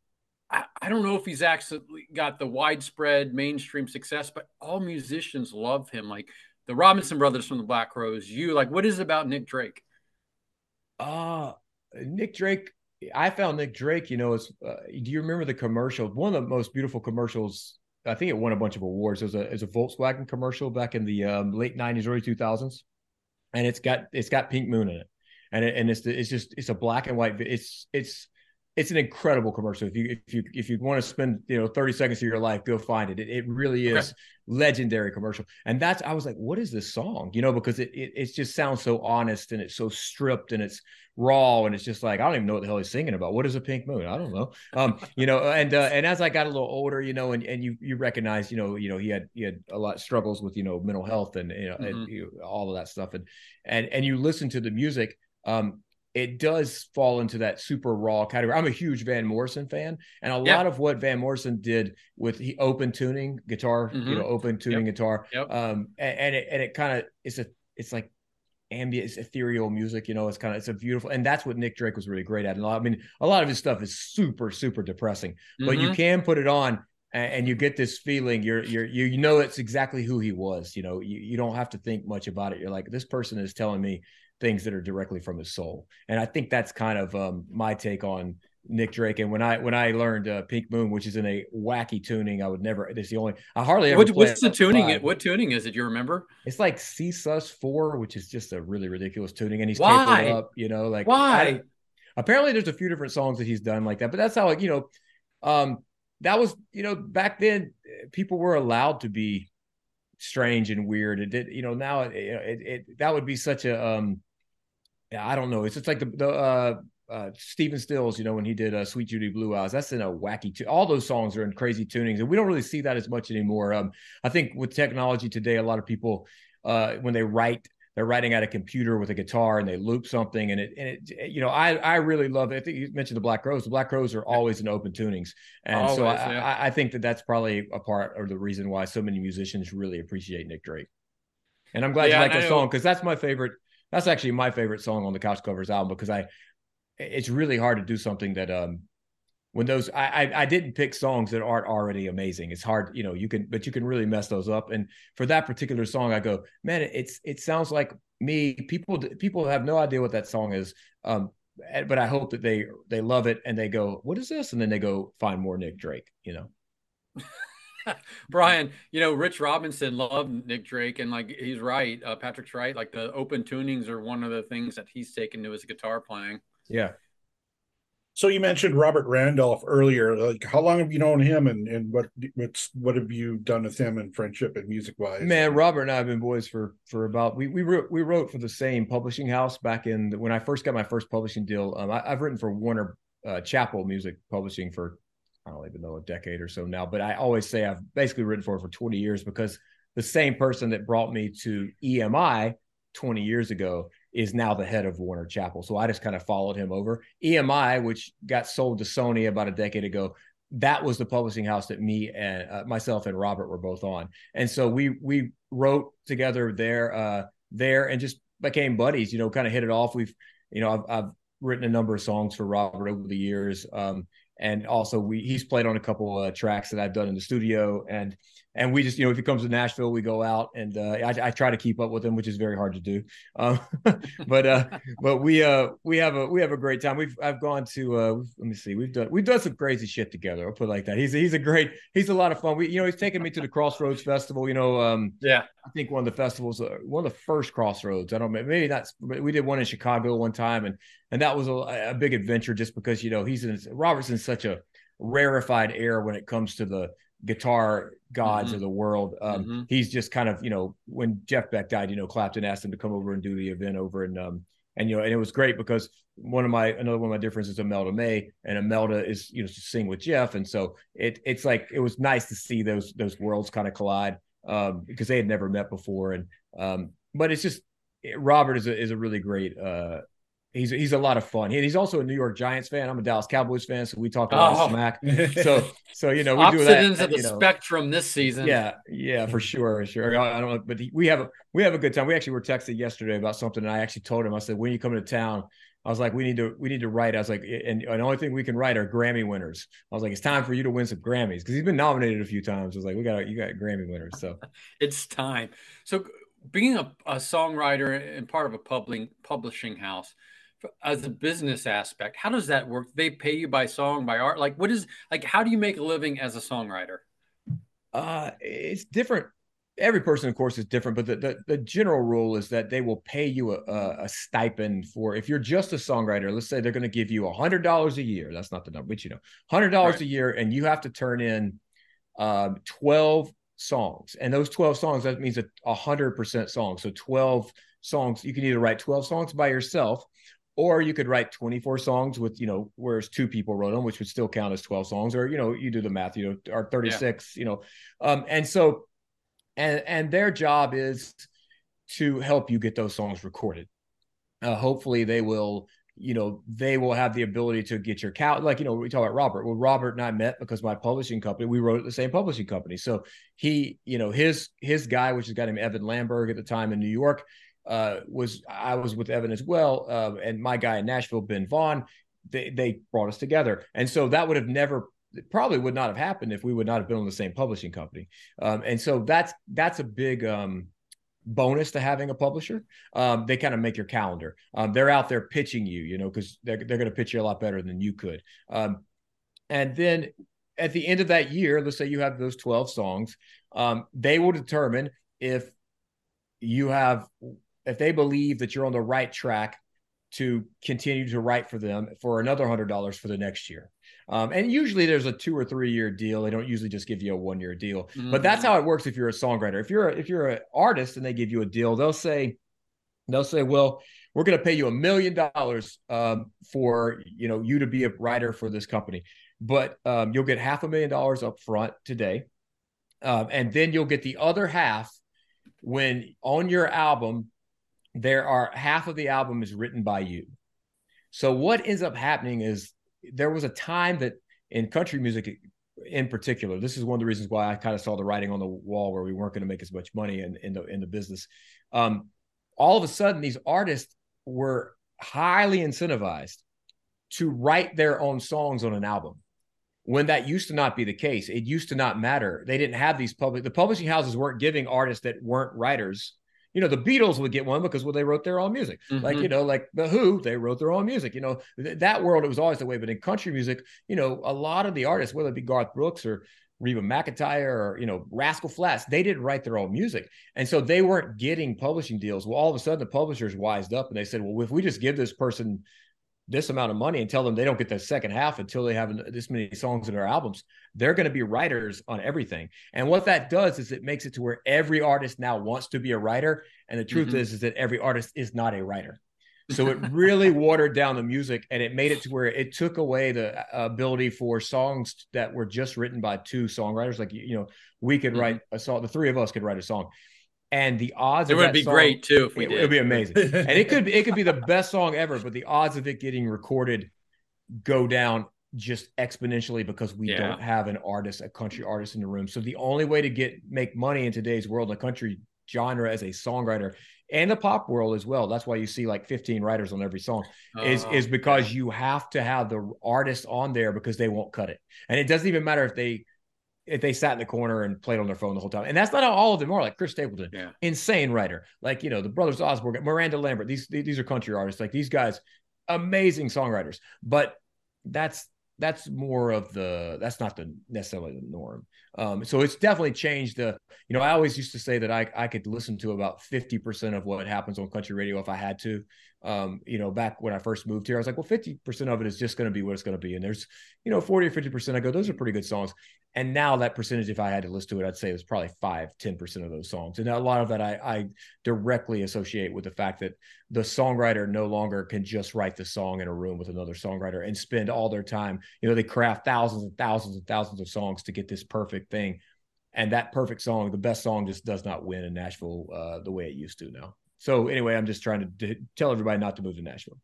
I, I don't know if he's actually got the widespread mainstream success, but all musicians love him. Like the Robinson brothers from the Black Crowes, you like, what is it about Nick Drake? Uh, Nick Drake, I found Nick Drake, you know, it's, uh, do you remember the commercial? One of the most beautiful commercials, I think it won a bunch of awards. It was a, it was a Volkswagen commercial back in the um, late nineties, early two thousands. And it's got, it's got Pink Moon in it. And it, and it's, it's just, it's a black and white, it's, it's, it's an incredible commercial. If you, if you, if you want to spend, you know, thirty seconds of your life, go find it. It, it really is okay. Legendary commercial. And that's, I was like, what is this song? You know, because it, it, it just sounds so honest and it's so stripped and it's raw. And it's just like, I don't even know what the hell he's singing about. What is a pink moon? I don't know. Um, you know, and, uh, and as I got a little older, you know, and, and you, you recognize, you know, you know, he had, he had a lot of struggles with, you know, mental health and, you know, mm-hmm. and you know, all of that stuff. And, and, and you listen to the music, um, it does fall into that super raw category. I'm a huge Van Morrison fan, and a yeah. lot of what Van Morrison did with he open tuning guitar, mm-hmm. you know, open tuning yep. guitar, yep. um, and, and it and it kind of it's a it's like ambient, it's ethereal music, you know, it's kind of it's a beautiful, and that's what Nick Drake was really great at. And a lot, I mean, a lot of his stuff is super super depressing, mm-hmm. but you can put it on. And you get this feeling, you're, you're, you know, it's exactly who he was. You know, you, you don't have to think much about it. You're like, this person is telling me things that are directly from his soul. And I think that's kind of um, my take on Nick Drake. And when I, when I learned uh, Pink Moon, which is in a wacky tuning, I would never, it's the only, I hardly ever. What, what's the tuning? It, what tuning is it? Do you remember? It's like C sus four, which is just a really ridiculous tuning. And he's Why? tapered up, you know, like, why? I, apparently there's a few different songs that he's done like that, but that's how, like, you know, um, that was, you know, back then people were allowed to be strange and weird. It did, you know, now it, it, it that would be such a, um, yeah, I don't know. It's just like the, the uh, uh, Stephen Stills, you know, when he did uh, Sweet Judy Blue Eyes, that's in a wacky, tu- all those songs are in crazy tunings, and we don't really see that as much anymore. Um, I think with technology today, a lot of people, uh, when they write, they're writing at a computer with a guitar and they loop something. And it, and it, you know, I, I really love it. I think you mentioned the Black Crowes. The Black Crowes are always in open tunings. And always, so I, yeah. I, I think that that's probably a part or the reason why so many musicians really appreciate Nick Drake. And I'm glad yeah, you like that song, because that's my favorite. That's actually my favorite song on the Couch Covers album, because I, it's really hard to do something that, um, when those, I, I I didn't pick songs that aren't already amazing. It's hard, you know, you can, but you can really mess those up. And for that particular song, I go, man, it's, it sounds like me. People, people have no idea what that song is. Um, but I hope that they, they love it and they go, what is this? And then they go find more Nick Drake, you know? Brian, you know, Rich Robinson loved Nick Drake, and like, he's right. Uh, Patrick's right. Like the open tunings are one of the things that he's taken to his guitar playing. Yeah. So you mentioned Robert Randolph earlier. Like, how long have you known him, and, and what what's what have you done with him in friendship and music wise? Man, Robert and I have been boys for for about we we wrote we wrote for the same publishing house back in the, when I first got my first publishing deal. Um, I, I've written for Warner uh, Chappell Music Publishing for I don't even know a decade or so now, but I always say I've basically written for it for twenty years, because the same person that brought me to E M I twenty years ago is now the head of Warner Chappell. So I just kind of followed him over. E M I, which got sold to Sony about a decade ago, that was the publishing house that me and uh, myself and Robert were both on. And so we we wrote together there, uh, there and just became buddies, you know, kind of hit it off. We've, you know, I've, I've written a number of songs for Robert over the years. Um, and also we he's played on a couple of uh, tracks that I've done in the studio. And And we just, you know, if he comes to Nashville, we go out, and uh, I, I try to keep up with him, which is very hard to do. Um, but uh, but we uh, we have a we have a great time. We've I've gone to uh, let me see, we've done we've done some crazy shit together. I'll put it like that. He's he's a great he's a lot of fun. We you know he's taken me to the Crossroads Festival. You know, um, yeah, I think one of the festivals, uh, one of the first Crossroads. I don't know, maybe that's we did one in Chicago one time, and and that was a, a big adventure just because you know he's in Robertson's such a rarefied air when it comes to the guitar gods mm-hmm. of the world. Um, mm-hmm. He's just kind of, you know, when Jeff Beck died, you know, Clapton asked him to come over and do the event over and, um, and, you know, and it was great because one of my, another one of my differences is Imelda May, and Imelda is, you know, to sing with Jeff. And so it, it's like, it was nice to see those, those worlds kind of collide, um, because they had never met before. And, um, but it's just, Robert is a, is a really great, uh, He's he's a lot of fun. He, he's also a New York Giants fan. I'm a Dallas Cowboys fan, so we talk a lot oh. of smack. So so you know we Opposite do that. ends of the you know. spectrum this season. Yeah, yeah, for sure, sure. I, I don't know, but he, we have a we have a good time. We actually were texting yesterday about something, and I actually told him, I said, when you come to town, I was like, we need to, we need to write. I was like, and, and the only thing we can write are Grammy winners. I was like, it's time for you to win some Grammys because he's been nominated a few times. I was like, we got, you got Grammy winners. So it's time. So being a, a songwriter and part of a publishing publishing house, as a business aspect, how does that work? They pay you by song, by art? Like, what is, like, how do you make a living as a songwriter? Uh, it's different. Every person, of course, is different, but the, the, the general rule is that they will pay you a, a stipend for, if you're just a songwriter, let's say they're going to give you a hundred dollars a year. That's not the number, but you know, hundred dollars right. a year. And you have to turn in um, twelve songs, and those twelve songs, that means a a hundred percent song. So twelve songs, you can either write twelve songs by yourself, or you could write twenty-four songs with, you know, whereas two people wrote them, which would still count as twelve songs, or, you know, you do the math, you know, or thirty-six, yeah. you know. Um, and so, and, and their job is to help you get those songs recorded. Uh, hopefully they will, you know, they will have the ability to get your count. Like, you know, we talk about Robert. Well, Robert and I met because my publishing company, we wrote at the same publishing company. So he, you know, his, his guy, which is a guy named Evan Lamberg at the time in New York, Uh, was I was with Evan as well, uh, and my guy in Nashville, Ben Vaughn, they, they brought us together. And so that would have never, probably would not have happened if we would not have been on the same publishing company. Um, and so that's that's a big um, bonus to having a publisher. Um, they kind of make your calendar. Um, they're out there pitching you, you know, because they're, they're going to pitch you a lot better than you could. Um, and then at the end of that year, let's say you have those twelve songs, um, they will determine if you have, if they believe that you're on the right track to continue to write for them for another one hundred dollars for the next year. Um, and usually there's a two or three year deal. They don't usually just give you a one year deal, mm-hmm. but that's how it works if you're a songwriter. If you're a, if you're an artist and they give you a deal, they'll say, they'll say, well, we're going to pay you a million dollars um, for, you know, you to be a writer for this company, but um, you'll get half a million dollars up front today. Um, and then you'll get the other half when on your album, there are half of the album is written by you. So what ends up happening is there was a time that in country music in particular, this is one of the reasons why I kind of saw the writing on the wall where we weren't going to make as much money in, in the, in the business. Um, all of a sudden these artists were highly incentivized to write their own songs on an album, when that used to not be the case. It used to not matter. They didn't have these public, the publishing houses weren't giving artists that weren't writers. You know, the Beatles would get one because, well, they wrote their own music. Mm-hmm. Like, you know, like the Who, they wrote their own music. You know, th- that world, it was always the way. But in country music, you know, a lot of the artists, whether it be Garth Brooks or Reba McEntire or, you know, Rascal Flatts, they didn't write their own music. And so they weren't getting publishing deals. Well, all of a sudden the publishers wised up and they said, well, if we just give this person this amount of money and tell them they don't get the second half until they have this many songs in their albums, they're going to be writers on everything. And what that does is it makes it to where every artist now wants to be a writer. And the truth mm-hmm. is, is that every artist is not a writer. So it really watered down the music, and it made it to where it took away the ability for songs that were just written by two songwriters. Like, you know, we could mm-hmm. write a song, the three of us could write a song. And the odds it of would that be song, great too if we it, did. It would be amazing. And it could it could be the best song ever, but the odds of it getting recorded go down just exponentially because we yeah. don't have an artist, a country artist in the room. So the only way to get make money in today's world, in the country genre as a songwriter and the pop world as well, that's why you see like fifteen writers on every song, oh, is, is because you have to have the artist on there because they won't cut it. And it doesn't even matter if they if they sat in the corner and played on their phone the whole time. And that's not how all of them are. Like Chris Stapleton, yeah. insane writer. Like, you know, the Brothers Osborne, Miranda Lambert, these, these are country artists. Like these guys, amazing songwriters. But that's, that's more of the, that's not the necessarily the norm. Um, so it's definitely changed the, you know, I always used to say that I, I could listen to about fifty percent of what happens on country radio if I had to. Um, you know, back when I first moved here, I was like, well, fifty percent of it is just going to be what it's going to be. And there's, you know, forty or fifty percent, I go, those are pretty good songs. And now that percentage, if I had to listen to it, I'd say it's probably five, ten percent of those songs. And a lot of that I, I directly associate with the fact that the songwriter no longer can just write the song in a room with another songwriter and spend all their time. You know, they craft thousands and thousands and thousands of songs to get this perfect thing. And that perfect song, the best song, just does not win in Nashville uh, the way it used to now. So anyway, I'm just trying to d- tell everybody not to move to Nashville.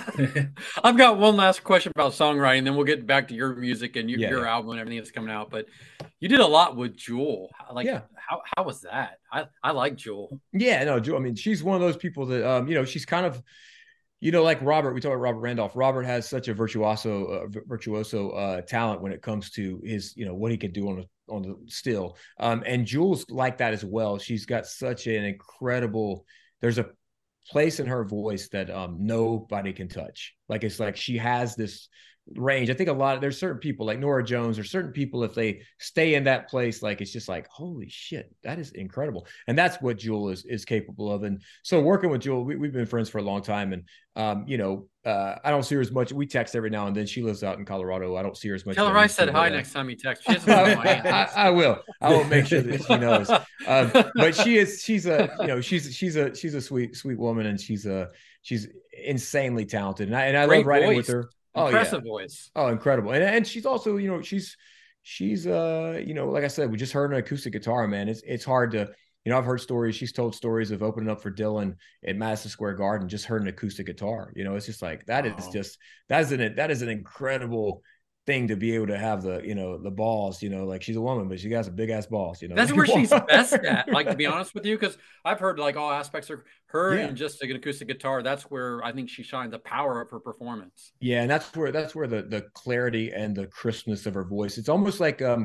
I've got one last question about songwriting, then we'll get back to your music and your, yeah, your yeah. album and everything that's coming out. But you did a lot with Jewel. Like, yeah. how how was that? I, I like Jewel. Yeah, no, Jewel. I mean, she's one of those people that, um, you know, she's kind of, you know, like Robert, we talk about Robert Randolph. Robert has such a virtuoso, uh, virtuoso uh, talent when it comes to his, you know, what he can do on the on the still. Um, and Jules like that as well. She's got such an incredible. There's a place in her voice that um, nobody can touch. Like it's like she has this range. I think a lot of there's certain people like Norah Jones or certain people, if they stay in that place, like it's just like, holy shit, that is incredible. And that's what Jewel is is capable of. And so working with Jewel, we, we've been friends for a long time. And um, you know, uh, I don't see her as much. We text every now and then. She lives out in Colorado. I don't see her as much. Tell her I said hi next time you text. She doesn't know my I, I, I will. I will make sure that she knows. Um, but she is. She's a. You know. She's she's a she's a sweet sweet woman, and she's a she's insanely talented. And I and I Great love writing voice. with her. Impressive oh, yeah. voice. Oh, incredible. And and she's also, you know, she's she's uh, you know, like I said, we just heard an acoustic guitar, man. It's it's hard to, you know, I've heard stories, she's told stories of opening up for Dylan at Madison Square Garden, just heard an acoustic guitar. You know, it's just like that is Wow. just that is an that is an incredible thing to be able to have the, you know, the balls, you know, like she's a woman, but she has a big ass balls, you know. That's where she's best at, like, to be honest with you, because I've heard like all aspects of her Yeah. and just like an acoustic guitar. That's where I think she shines, the power of her performance. Yeah, and that's where that's where the the clarity and the crispness of her voice. It's almost like um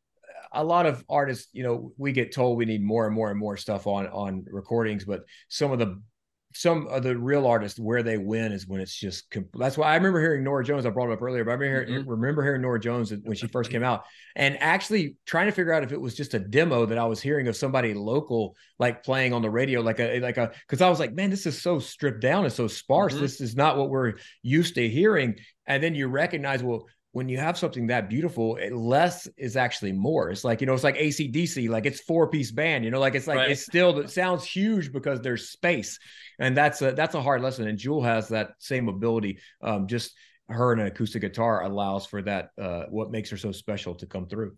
a lot of artists, you know, we get told we need more and more and more stuff on on recordings, but some of the some of the real artists, where they win is when it's just. That's why I remember hearing Norah Jones. I brought it up earlier, but I remember, mm-hmm. remember hearing Norah Jones when she first came out, and actually trying to figure out if it was just a demo that I was hearing of somebody local, like playing on the radio, like a like a. Because I was like, man, this is so stripped down and so sparse. Mm-hmm. This is not what we're used to hearing. And then you recognize, well, when you have something that beautiful, it, less is actually more. It's like, you know, it's like A C D C, like it's four piece band, you know, like it's like, right. It's still, it sounds huge because there's space. And that's a, that's a hard lesson. And Jewel has that same ability. Um, just her and an acoustic guitar allows for that. Uh, what makes her so special to come through.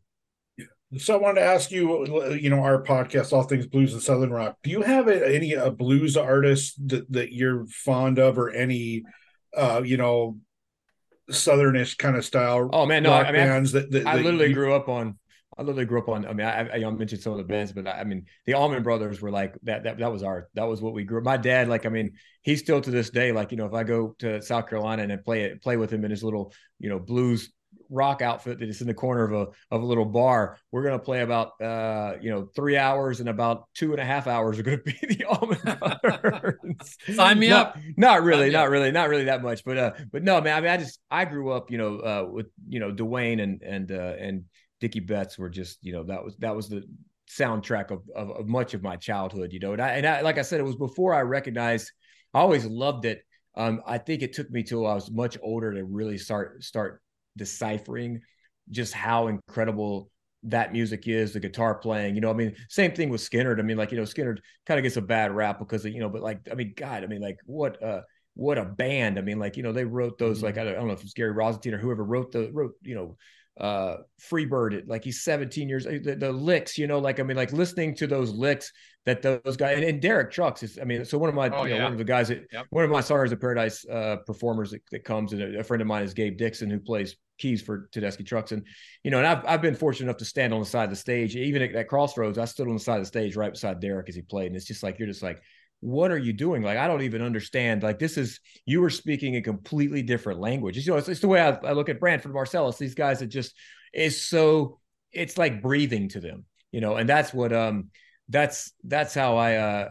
So I wanted to ask you, you know, our podcast, All Things Blues and Southern Rock, do you have any a blues artist that, that you're fond of, or any, uh, you know, Southernish kind of style? Oh man, no, rock I mean, bands that, that, I that literally you... grew up on. I literally grew up on. I mean, I, I mentioned some of the bands, but I, I mean, the Allman Brothers were like that. That that was our. That was what we grew up. My dad, like, I mean, he's still to this day, like, you know, if I go to South Carolina and play play with him in his little, you know, blues rock outfit that is in the corner of a of a little bar, we're gonna play about uh you know three hours, and about two and a half hours are gonna be the Allman Brothers. Sign me not, up. Not really, not really, not really that much, but uh, but no, man. I mean, I just I grew up, you know, uh, with you know Dwayne and and uh, and Dickie Betts were just, you know, that was that was the soundtrack of of, of much of my childhood, you know, and I and I like I said, it was before I recognized. I always loved it. Um, I think it took me till I was much older to really start start. deciphering just how incredible that music is, the guitar playing, you know, I mean, same thing with Skynyrd. I mean, like, you know, Skynyrd kind of gets a bad rap because of, you know, but like, I mean, God, I mean, like what, uh, what a band. I mean, like, you know, they wrote those, mm-hmm. like, I don't, I don't know if it's Gary Rosenstein or whoever wrote the, wrote, you know, uh, Freebird, like he's seventeen years, the, the licks, you know, like, I mean, like listening to those licks that those guys, and, and Derek Trucks is, I mean, so one of my, oh, you know, yeah. one of the guys that, yep. one of my Songs of Paradise uh, performers that, that comes, and a, a friend of mine is Gabe Dixon, who plays keys for Tedeschi Trucks. And, you know, and I've, I've been fortunate enough to stand on the side of the stage. Even at, at Crossroads, I stood on the side of the stage right beside Derek as he played. And it's just like, you're just like, what are you doing? Like, I don't even understand. Like, this is, you were speaking a completely different language. You know, it's, it's the way I, I look at Branford Marsalis, these guys that just is so, it's like breathing to them, you know, and that's what, um, that's, that's how I, uh,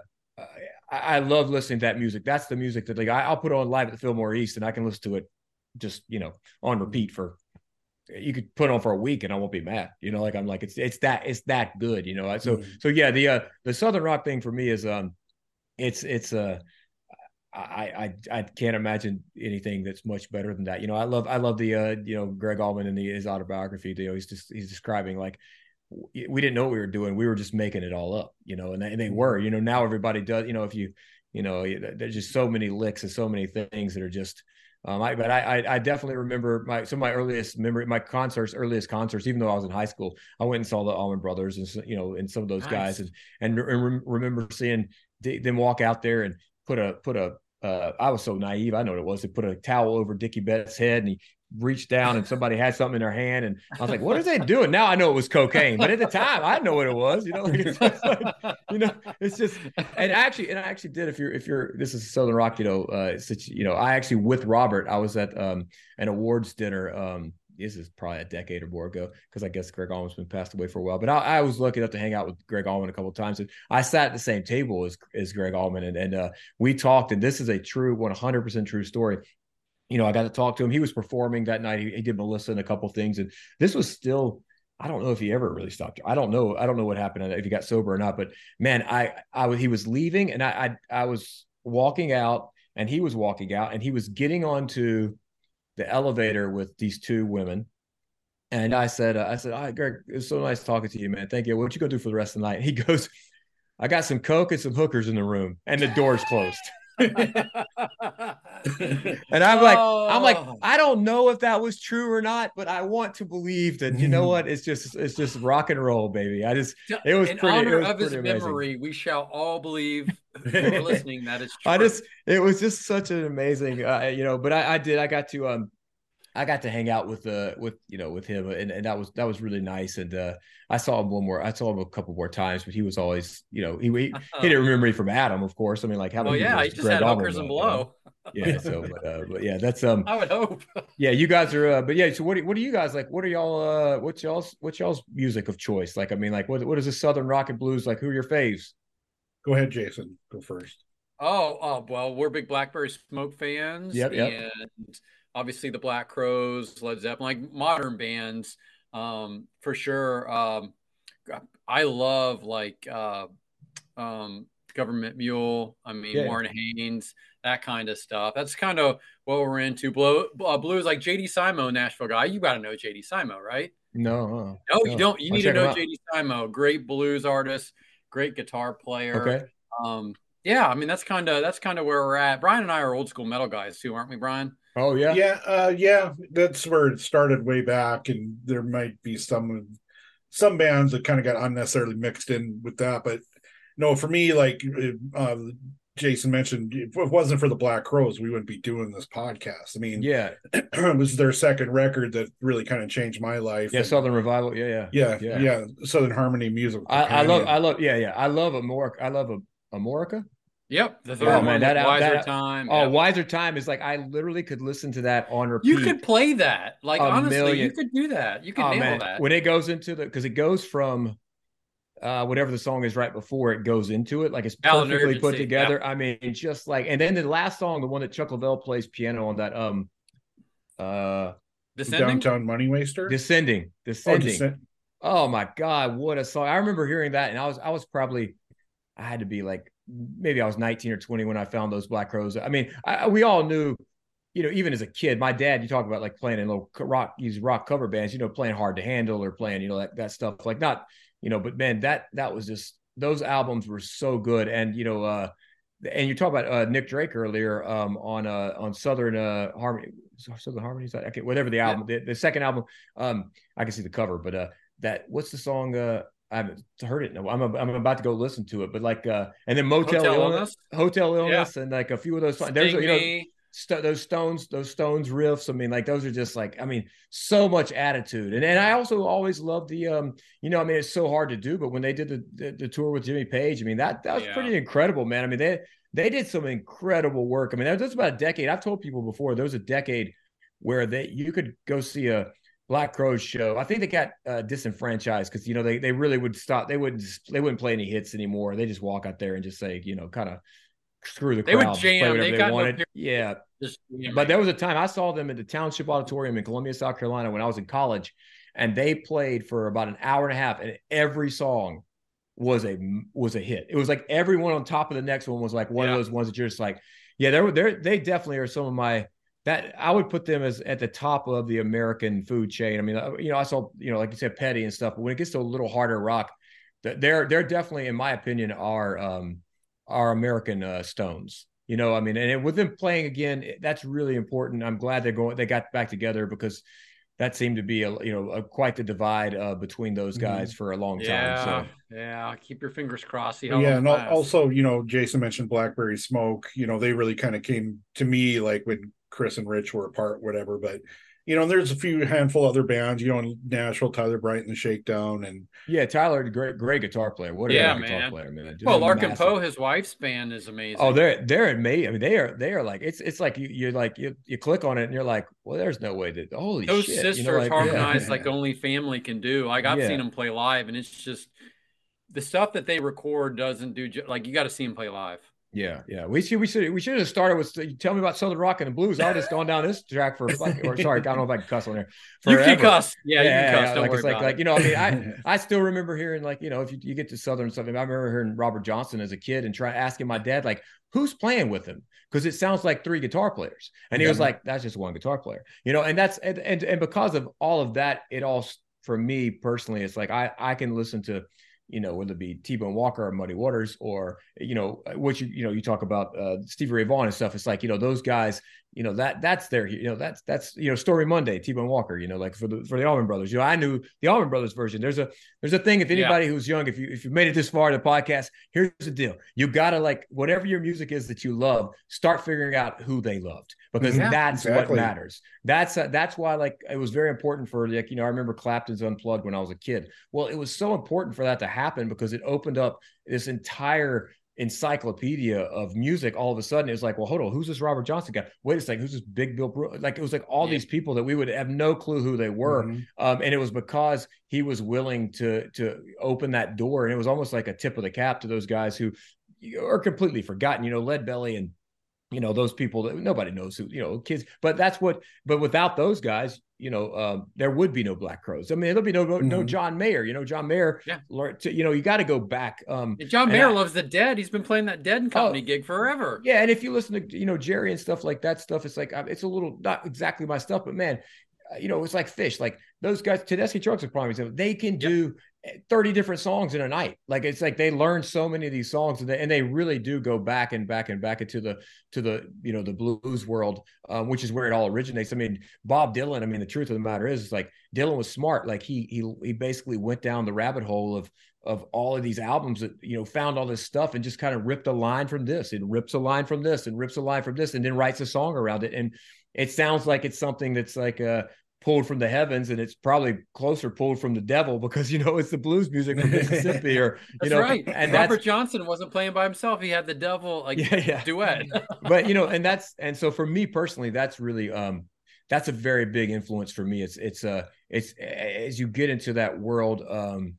I, I love listening to that music. That's the music that, like, I, I'll put on live at the Fillmore East and I can listen to it just, you know, on repeat for, you could put it on for a week and I won't be mad, you know, like I'm like, it's, it's that, it's that good, you know? So, mm-hmm. so yeah, the, uh, the Southern rock thing for me is, um, it's, it's, uh, I, I, I can't imagine anything that's much better than that. You know, I love, I love the, uh, you know, Greg Allman in the, his autobiography, you know, he's just, he's describing like, we didn't know what we were doing. We were just making it all up, you know, and they, and they were, you know, now everybody does, you know, if you, you know, there's just so many licks and so many things that are just, um, I, but I, I definitely remember my, some of my earliest memory, my concerts, earliest concerts, even though I was in high school, I went and saw the Allman Brothers and, you know, and some of those nice. guys and, and, and remember seeing them walk out there and put a, put a, Uh, I was so naive. I know what it was. They put a towel over Dickie Betts' head and he reached down and somebody had something in their hand, and I was like, "What are they doing?" Now I know it was cocaine, but at the time I didn't know what it was. You know, like it's just like, you know, it's just. And actually, and I actually did. If you're, if you're, this is Southern Rock. You know, uh, such, you know, I actually with Robert, I was at um, an awards dinner. Um, this is probably a decade or more ago, because I guess Greg Allman's been passed away for a while. But I, I was lucky enough to hang out with Greg Allman a couple of times, and I sat at the same table as as Greg Allman, and and uh, we talked. And this is a true, one hundred percent true story. You know, I got to talk to him. He was performing that night. He, he did Melissa and a couple of things. And this was still, I don't know if he ever really stopped. I don't know. I don't know what happened, if he got sober or not. But man, I, I, he was leaving, and I, I, I was walking out, and he was walking out, and he was getting onto the elevator with these two women. And I said, uh, I said, "Hi, Greg, it's so nice talking to you, man. Thank you. What you gonna do for the rest of the night?" And he goes, "I got some Coke and some hookers in the room," and the door's closed. And I'm like, oh. I'm like, I don't know if that was true or not, but I want to believe that, you know what, it's just, it's just rock and roll, baby. I just, it was in pretty, honor it was of his amazing. Memory, we shall all believe who are listening that it's true. I just, it was just such an amazing, uh, you know, but I, I did, I got to, um, I got to hang out with uh with you know with him, and, and that was that was really nice. And uh, I saw him one more. I saw him a couple more times, but he was always, you know, he he, he didn't remember me from Adam, of course. I mean, like how many? Well, yeah, he just Greg had hookers and blow. You know? Yeah, so but, uh, but yeah, that's um. I would hope. Yeah, you guys are. Uh, but yeah, so what do what do you guys like? What are y'all? Uh, what's y'all's what's y'all's music of choice? Like, I mean, like what what is this Southern rock and blues like? Who are your faves? Go ahead, Jason. Go first. Oh, oh well, we're big Blackberry Smoke fans. Yep, yep. And obviously the Black Crowes, Led Zeppelin, like modern bands, um, for sure. Um, I love like uh, um, Government Mule. I mean, yeah. Warren Haynes, that kind of stuff. That's kind of what we're into. Blow, uh, blues, like J D Simo, Nashville guy. You got to know J D Simo, right? No. Uh, no, no. you don't. You I'll need to know J D Simo. Great blues artist, great guitar player. Okay. Um, yeah, I mean, that's kind of that's kind of where we're at. Brian and I are old school metal guys too, aren't we, Brian? Oh yeah, yeah, uh, yeah. That's where it started way back, and there might be some some bands that kind of got unnecessarily mixed in with that. But no, for me, like uh, Jason mentioned, if it wasn't for the Black Crowes, we wouldn't be doing this podcast. I mean, yeah, it was their second record that really kind of changed my life. Yeah, and, Southern Revival. Yeah, yeah, yeah, yeah. yeah. Southern Harmony music. I, I love, I love, yeah, yeah. I love Amorica. I love Amorica. Yep, the third oh, man, that, Wiser that, Time. Oh, yep. Wiser Time is like I literally could listen to that on repeat. You could play that, like honestly, million. you could do that. You could oh, nail man. that when it goes into the because it goes from uh, whatever the song is right before it goes into it, like it's perfectly put together. Yeah. I mean, just like and then the last song, the one that Chuck Leavell plays piano on that, um, uh, Descending? Downtown Money Waster, Descending, Descending. Oh, descend- oh my God, what a song! I remember hearing that, and I was I was probably I had to be like. Maybe I was nineteen or twenty when I found those Black Crowes. I mean, I, we all knew, you know, even as a kid, my dad, you talk about like playing in little rock, these rock cover bands, you know, playing Hard to Handle or playing, you know, that, that stuff like not, you know, but man, that, that was just, those albums were so good. And, you know, uh, and you talk about uh, Nick Drake earlier um, on, uh, on Southern uh, Harmony, Southern Harmonies, okay, whatever the album, yeah. the, the second album, um, I can see the cover, but uh, that, what's the song, uh, I haven't heard it. No, I'm a, I'm about to go listen to it, but like, uh, and then Motel Hotel Illness, Illness, Hotel Illness, yeah. and like a few of those. Sting there's, you know, st- those Stones, those Stones riffs. I mean, like those are just like, I mean, so much attitude. And and I also always loved the, um, you know, I mean, it's so hard to do, but when they did the the, the tour with Jimmy Page, I mean, that that was yeah. pretty incredible, man. I mean, they they did some incredible work. I mean, that was about a decade. I've told people before there was a decade where they you could go see a Black Crowes show. I think they got uh, disenfranchised because you know they they really would stop. They wouldn't they wouldn't play any hits anymore. They just walk out there and just say you know kind of screw the crowd. They would jam. They, they got wanted. No yeah. But there was a time I saw them at the Township Auditorium in Columbia, South Carolina when I was in college, and they played for about an hour and a half, and every song was a was a hit. It was like everyone on top of the next one was like one yeah. of those ones that you're just like, yeah, they're they they definitely are some of my. That I would put them as at the top of the American food chain. I mean, you know, I saw, you know, like you said, Petty and stuff, but when it gets to a little harder rock, they're, they're definitely, in my opinion, are, um, are American uh, Stones, you know, I mean, and with them playing again, that's really important. I'm glad they're going, they got back together because that seemed to be a, you know, a, quite the divide uh, between those guys mm-hmm. for a long yeah, time. So yeah, keep your fingers crossed. See how yeah, and lasts. Also, you know, Jason mentioned Blackberry Smoke. You know, they really kind of came to me like when Chris and Rich were apart, whatever. But you know, and there's a few handful other bands, you know, in Nashville, Tyler Bright and the Shakedown, and yeah, Tyler, great, great guitar player. What a Yeah, great guitar man. player, man. Just Well, a Larkin massive- Poe, his wife's band is amazing. Oh, they're they're amazing. I mean, they are they are like it's it's like you you're like you you click on it and you're like, well, there's no way that holy Those shit. sisters You know, like, harmonize yeah. like only family can do. Like I've Yeah. seen them play live, and it's just the stuff that they record doesn't do. ju- Like you got to see them play live. Yeah, yeah. We should we should we should have started with you tell me about Southern Rock and the Blues. I would have just gone down this track for like or sorry, I don't know if I can cuss on there. You can Forever. cuss, yeah, you Yeah, can cuss. yeah, Don't like worry it's like about like it. you know, I mean, I I still remember hearing like you know if you, you get to Southern something. I remember hearing Robert Johnson as a kid and try asking my dad like who's playing with him because it sounds like three guitar players, and he was like that's just one guitar player, you know, and that's and and, and because of all of that, it all for me personally, it's like I I can listen to. You know, whether it be T-Bone Walker or Muddy Waters or, you know, what you, you know, you talk about uh, Stevie Ray Vaughan and stuff. It's like, you know, those guys, you know, that that's their, you know, that's, that's, you know, Story Monday, T-Bone Walker, you know, like for the, for the Allman Brothers, you know, I knew the Allman Brothers version. There's a, there's a thing. If anybody yeah. who's young, if you, if you made it this far in the podcast, here's the deal. You got to like, whatever your music is that you love, start figuring out who they loved because yeah, that's exactly. what matters. That's, uh, that's why like, it was very important for like, you know, I remember Clapton's Unplugged when I was a kid. Well, it was so important for that to happen because it opened up this entire encyclopedia of music. All of a sudden it was like, well, hold on, who's this Robert Johnson guy? Wait a second, who's this Big Bill Brooks? Like it was like all yeah. these people that we would have no clue who they were. Mm-hmm. Um, and it was because he was willing to to open that door. And it was almost like a tip of the cap to those guys who are completely forgotten, you know, Lead Belly and you know, those people that nobody knows who, you know, kids, but that's what, but without those guys, you know, um, there would be no Black Crowes. I mean, there'll be no, mm-hmm. no John Mayer, you know, John Mayer, yeah. to, you know, you got to go back. Um, and John Mayer I, loves the Dead. He's been playing that Dead and Company oh, gig forever. Yeah. And if you listen to, you know, Jerry and stuff like that stuff, it's like, it's a little, not exactly my stuff, but man, you know, it's like Fish, like those guys, Tedeschi Trucks are prime example. They can yep. do thirty different songs in a night. Like it's like they learn so many of these songs and they, and they really do go back and back and back into the to the you know the blues world, um, which is where it all originates. I mean, Bob Dylan. I mean, the truth of the matter is, is like Dylan was smart. Like he he he basically went down the rabbit hole of of all of these albums that you know found all this stuff and just kind of ripped a line from this and rips a line from this and rips a line from this and then writes a song around it. And it sounds like it's something that's like a pulled from the heavens, and it's probably closer pulled from the devil because you know it's the blues music from Mississippi, or you that's know, right. And Robert Johnson wasn't playing by himself; he had the devil like yeah, yeah. duet. But you know, and that's and so for me personally, that's really um that's a very big influence for me. It's it's uh it's as you get into that world, um,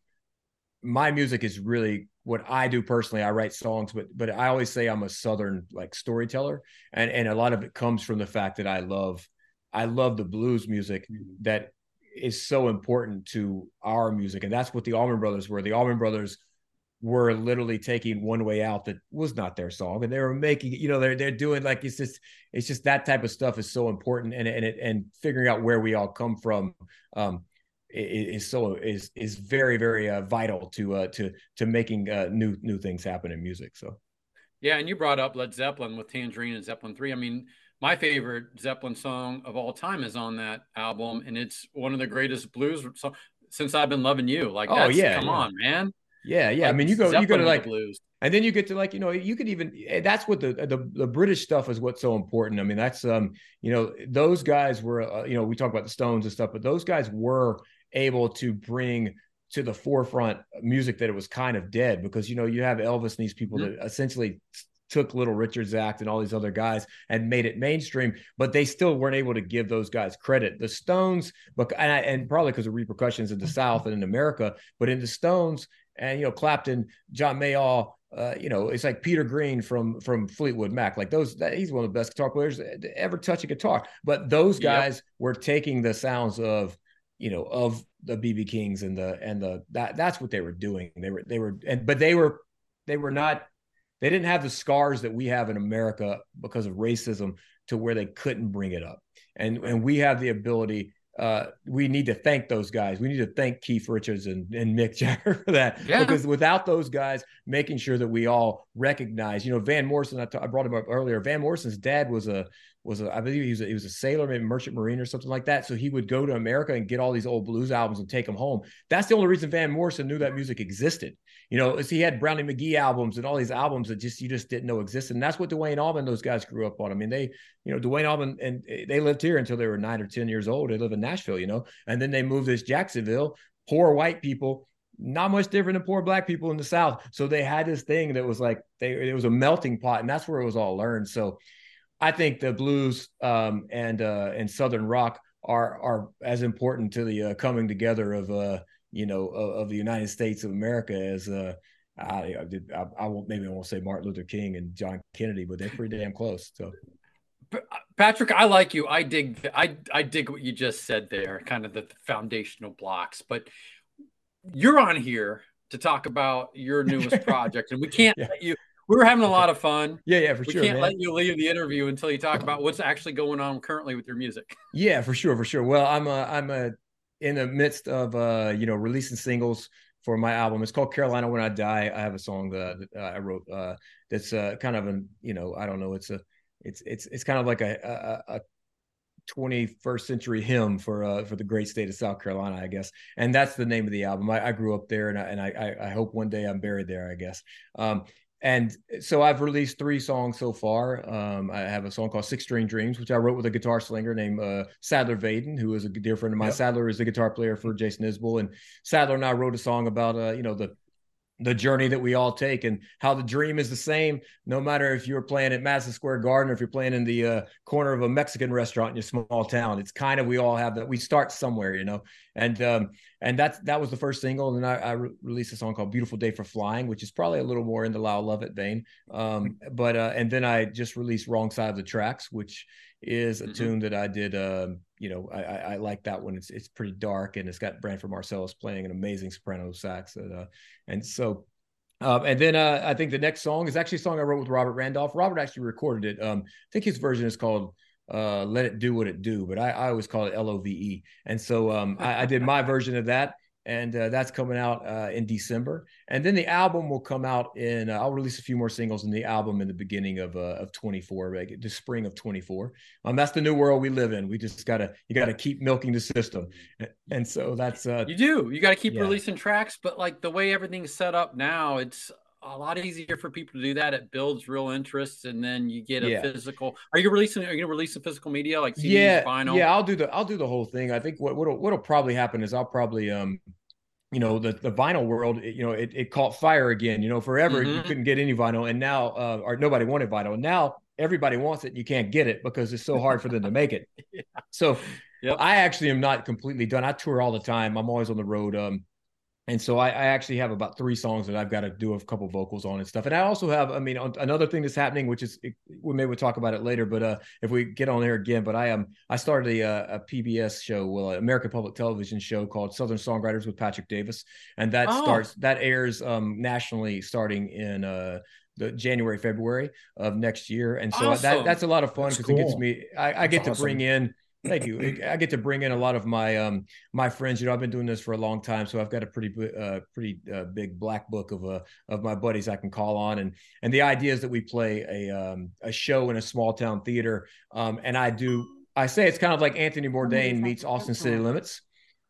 my music is really what I do personally. I write songs, but but I always say I'm a Southern like storyteller, and and a lot of it comes from the fact that I love. I love the blues music that is so important to our music. And that's what the Allman Brothers were. The Allman Brothers were literally taking One Way Out that was not their song. And they were making, you know, they're, they're doing like, it's just, it's just that type of stuff is so important. And, and, it, and figuring out where we all come from um, is, is so, is, is very, very uh, vital to, uh, to, to making uh, new, new things happen in music. So. Yeah. And you brought up Led Zeppelin with Tangerine and Zeppelin three. I mean, my favorite Zeppelin song of all time is on that album, and it's one of the greatest blues songs since I've Been Loving You. Like, oh that's, yeah, come yeah. on, man. Yeah, yeah. Like, I mean, you go, Zeppelin you go to like blues, and then you get to like, you know, you could even. That's what the the the British stuff is. What's so important. I mean, that's um, you know, those guys were, uh, you know, we talk about the Stones and stuff, but those guys were able to bring to the forefront music that it was kind of dead because you know you have Elvis and these people mm-hmm. that essentially took Little Richard's Act and all these other guys and made it mainstream, but they still weren't able to give those guys credit. The Stones, but and, I, and probably because of repercussions in the South and in America, but in the Stones and, you know, Clapton, John Mayall, uh, you know, it's like Peter Green from, from Fleetwood Mac, like those, that, he's one of the best guitar players to ever touch a guitar, but those guys yep. were taking the sounds of, you know, of the B B Kings and the, and the, that that's what they were doing. They were, they were, and, but they were, they were not, they didn't have the scars that we have in America because of racism to where they couldn't bring it up. And, and we have the ability, uh, we need to thank those guys. We need to thank Keith Richards and, and Mick Jagger for that. Yeah. Because without those guys making sure that we all recognize, you know, Van Morrison, I, t- I brought him up earlier. Van Morrison's dad was a, was a, I believe he was a, he was a sailor, maybe merchant marine or something like that. So he would go to America and get all these old blues albums and take them home. That's the only reason Van Morrison knew that music existed. You know, is he had Brownie McGee albums and all these albums that just you just didn't know existed. And that's what Duane Allman, those guys grew up on. I mean, they, you know, Duane Allman, and they lived here until they were nine or ten years old. They live in Nashville, you know, and then they moved to Jacksonville, poor white people, not much different than poor black people in the South. So they had this thing that was like, they, it was a melting pot, and that's where it was all learned. So I think the blues um, and uh, and Southern rock are are as important to the uh, coming together of uh, you know of, of the United States of America as uh, I, I did. I, I won't maybe I won't say Martin Luther King and John Kennedy, but they're pretty damn close. So, Patrick, I like you. I dig. I I dig what you just said there. Kind of the foundational blocks, but you're on here to talk about your newest project, and we can't yeah. let you. We were having a lot of fun. Yeah, yeah, for we sure. We can't man. let you leave the interview until you talk about what's actually going on currently with your music. Yeah, for sure, for sure. Well, I'm a, I'm a, in the midst of uh, you know, releasing singles for my album. It's called Carolina When I Die. I have a song that, that uh, I wrote uh, that's uh, kind of an, you know, I don't know, it's a, it's it's it's kind of like a a, a twenty-first century hymn for uh, for the great state of South Carolina, I guess. And that's the name of the album. I, I grew up there, and I and I I hope one day I'm buried there, I guess. Um, And so I've released three songs so far. Um, I have a song called Six String Dreams, which I wrote with a guitar slinger named uh, Sadler Vaden, who is a dear friend of mine. Yep. Sadler is the guitar player for Jason Isbell. And Sadler and I wrote a song about, uh, you know, the the journey that we all take and how the dream is the same, no matter if you're playing at Madison Square Garden or if you're playing in the uh, corner of a Mexican restaurant in your small town. It's kind of, we all have that. We start somewhere, you know, and um, and that's, that was the first single. And then I, I re- released a song called Beautiful Day for Flying, which is probably a little more in the Lyle Lovett vein. Um, but, uh, and then I just released Wrong Side of the Tracks, which is a mm-hmm. tune that I did. Um, you know, I, I, I like that one. It's it's pretty dark, and it's got Branford Marsalis playing an amazing soprano sax. And, uh, and so, um, and then uh, I think the next song is actually a song I wrote with Robert Randolph. Robert actually recorded it. Um, I think his version is called uh, Let It Do What It Do, but I, I always call it L O V E. And so um, I, I did my version of that. And uh, that's coming out uh, in December. And then the album will come out in, uh, I'll release a few more singles in the album in the beginning of uh, of twenty-four, like the spring of twenty-four. Um, that's the new world we live in. We just got to, you got to keep milking the system. And so that's. Uh, you do. You got to keep yeah. releasing tracks. But like the way everything's set up now, it's a lot easier for people to do that. It builds real interest, and then you get a yeah. physical. Are you releasing? Are you going to release a physical media like C Ds, yeah, vinyl? Yeah, I'll do the I'll do the whole thing. I think what what'll, what'll probably happen is I'll probably um. you know, the, the vinyl world, it, you know, it, it caught fire again, you know, forever mm-hmm. you couldn't get any vinyl, and now, uh, or nobody wanted vinyl. And now everybody wants it and you can't get it because it's so hard for them to make it. yeah. So yep. I actually am not completely done. I tour all the time. I'm always on the road. Um, And so I, I actually have about three songs that I've got to do a couple vocals on and stuff. And I also have, I mean, another thing that's happening, which is, we maybe we'll talk about it later, but uh, if we get on there again, but I am, um, I started a, a P B S show, well, an American Public Television show called Southern Songwriters with Patrick Davis. And that oh. starts, that airs um, nationally starting in uh, the January, February of next year. And so awesome. that that's a lot of fun because cool. it gets me, I, I get to awesome. bring in, Thank you. I get to bring in a lot of my um my friends. You know, I've been doing this for a long time, so I've got a pretty uh pretty uh, big black book of uh of my buddies I can call on, and and the idea is that we play a um a show in a small town theater, um and I do I say it's kind of like Anthony Bourdain meets Austin City Limits,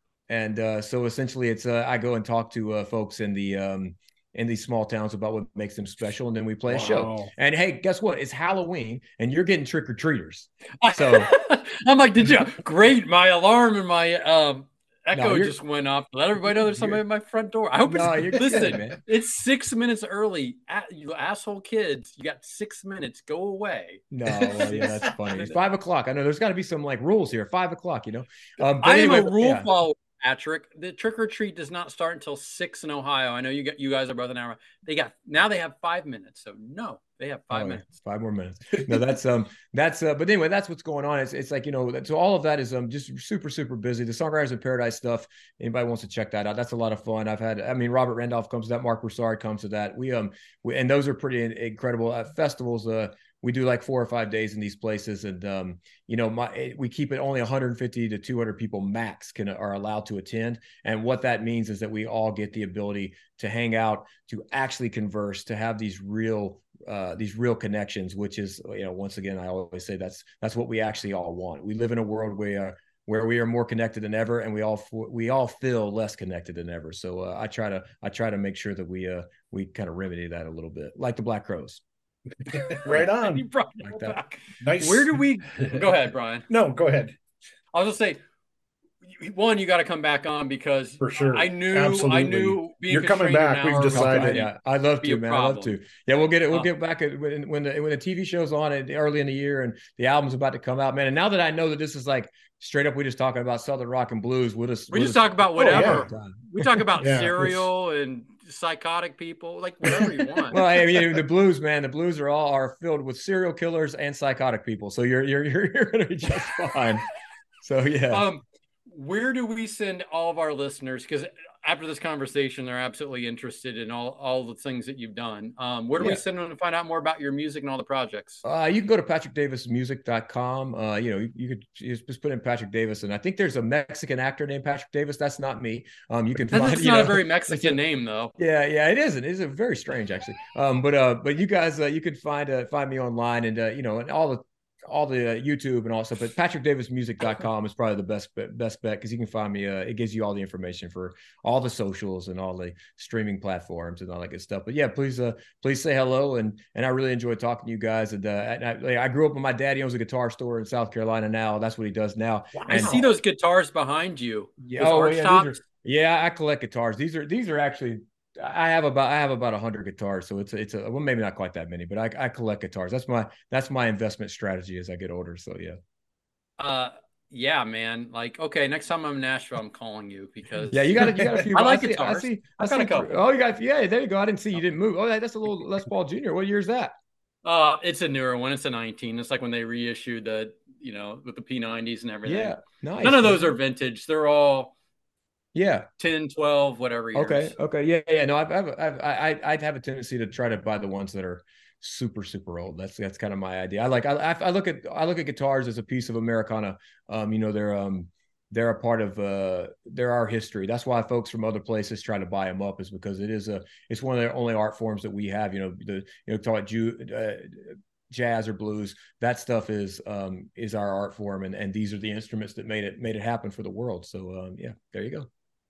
and uh, so essentially it's uh, I go and talk to uh, folks in the um. in these small towns about what makes them special. And then we play a wow. show. And hey, guess what? It's Halloween and you're getting trick-or-treaters. So I'm like, did you? Great. My alarm and my um, echo no, just went off. Let everybody know there's somebody at my front door. I hope no, it's, listen, good, man. It's six minutes early. You asshole kids, you got six minutes. Go away. No, well, yeah, that's funny. It's five o'clock. I know there's got to be some like rules here. Five o'clock, you know? Um, I am anyway, a rule yeah. follower. Patrick, the trick or treat does not start until six in Ohio. I know you got you guys are both an hour. They got now they have five minutes. So no, they have five oh, minutes. Five more minutes. No, that's um that's uh but anyway, that's what's going on. It's it's like, you know, so all of that is um just super, super busy. The Songwriters of Paradise stuff. Anybody wants to check that out. That's a lot of fun. I've had I mean Robert Randolph comes to that, Mark Broussard comes to that. We um we and those are pretty incredible uh, festivals. Uh We do like four or five days in these places, and um, you know, my we keep it only one hundred fifty to two hundred people max can are allowed to attend. And what that means is that we all get the ability to hang out, to actually converse, to have these real, uh, these real connections, which is, you know, once again, I always say that's that's what we actually all want. We live in a world where where we are more connected than ever, and we all we all feel less connected than ever. So uh, I try to I try to make sure that we uh, we kind of remedy that a little bit, like the Black Crowes. Right on. You brought Like it that. back. Nice. Where do we go ahead, Brian? No, go ahead. I was just say, one, you got to come back on because For sure. I knew, Absolutely. I knew being You're coming constrained back. an We've hour decided. would Yeah, I'd love be to, a man. I'd love problem. to. Yeah, we'll get it. We'll Uh, get back at, when when the when the T V show's on at early in the year and the album's about to come out, man. And now that I know that this is like straight up, we're just talking about Southern rock and blues. We'll just We we'll just talk about whatever. yeah. We talk about Yeah, cereal and psychotic people, like whatever you want. Well, I mean, the blues, man, the blues are all are filled with serial killers and psychotic people. So you're you're you're, you're going to be just fine. So yeah. Um, where do we send all of our listeners? Because after this conversation, they're absolutely interested in all, all the things that you've done. Um, where do Yeah. we send them to find out more about your music and all the projects? Uh, you can go to patrick davis music dot com. Uh, you know, you, you could just just put in Patrick Davis, and I think there's a Mexican actor named Patrick Davis. That's not me. Um, you can find. That's you not know, a very Mexican name, though. Yeah, yeah, it isn't. It's a very strange, actually. Um, but uh, but you guys, uh, you can find uh, find me online, and uh, you know, and all the all the uh, YouTube and all stuff. But patrick davis music dot com is probably the best bet, best bet because you can find me. Uh, it gives you all the information for all the socials and all the streaming platforms and all that good stuff. But yeah, please, uh, please say hello, and and I really enjoy talking to you guys. And, uh, and I, like, I grew up with my dad. He owns a guitar store in South Carolina now. That's what he does now. I And- see those guitars behind you. Yeah, Those oh, arch yeah, tops. these are, yeah, I collect guitars. These are these are actually I have about I have about a hundred guitars, so it's a, it's a well maybe not quite that many, but I, I collect guitars. That's my that's my investment strategy as I get older. So yeah, Uh, yeah, man. Like, okay, next time I'm in Nashville, I'm calling you because yeah, you got you got a few. I like see, guitars. I see. I I've got see a couple. Oh, you got yeah. There you go. I didn't see you didn't move. Oh, that's a little Les Paul Junior What year is that? Uh, it's a newer one. It's a nineteen. It's like when they reissued the, you know, with the P nineties and everything. Yeah, nice. None of those man. are vintage. They're all Yeah. ten, twelve, whatever years. Okay. Okay. Yeah. Yeah. No, I've, I've, I've I, I'd have a tendency to try to buy the ones that are super, super old. That's, that's kind of my idea. I like, I, I look at, I look at guitars as a piece of Americana. Um, you know, they're, um, they're a part of, uh, they're our history. That's why folks from other places try to buy them up, is because it is a, it's one of the only art forms that we have, you know, the, you know, talk about Jew, uh, jazz or blues, that stuff is, um, is our art form. And, and these are the instruments that made it, made it happen for the world. So, um, yeah, there you go.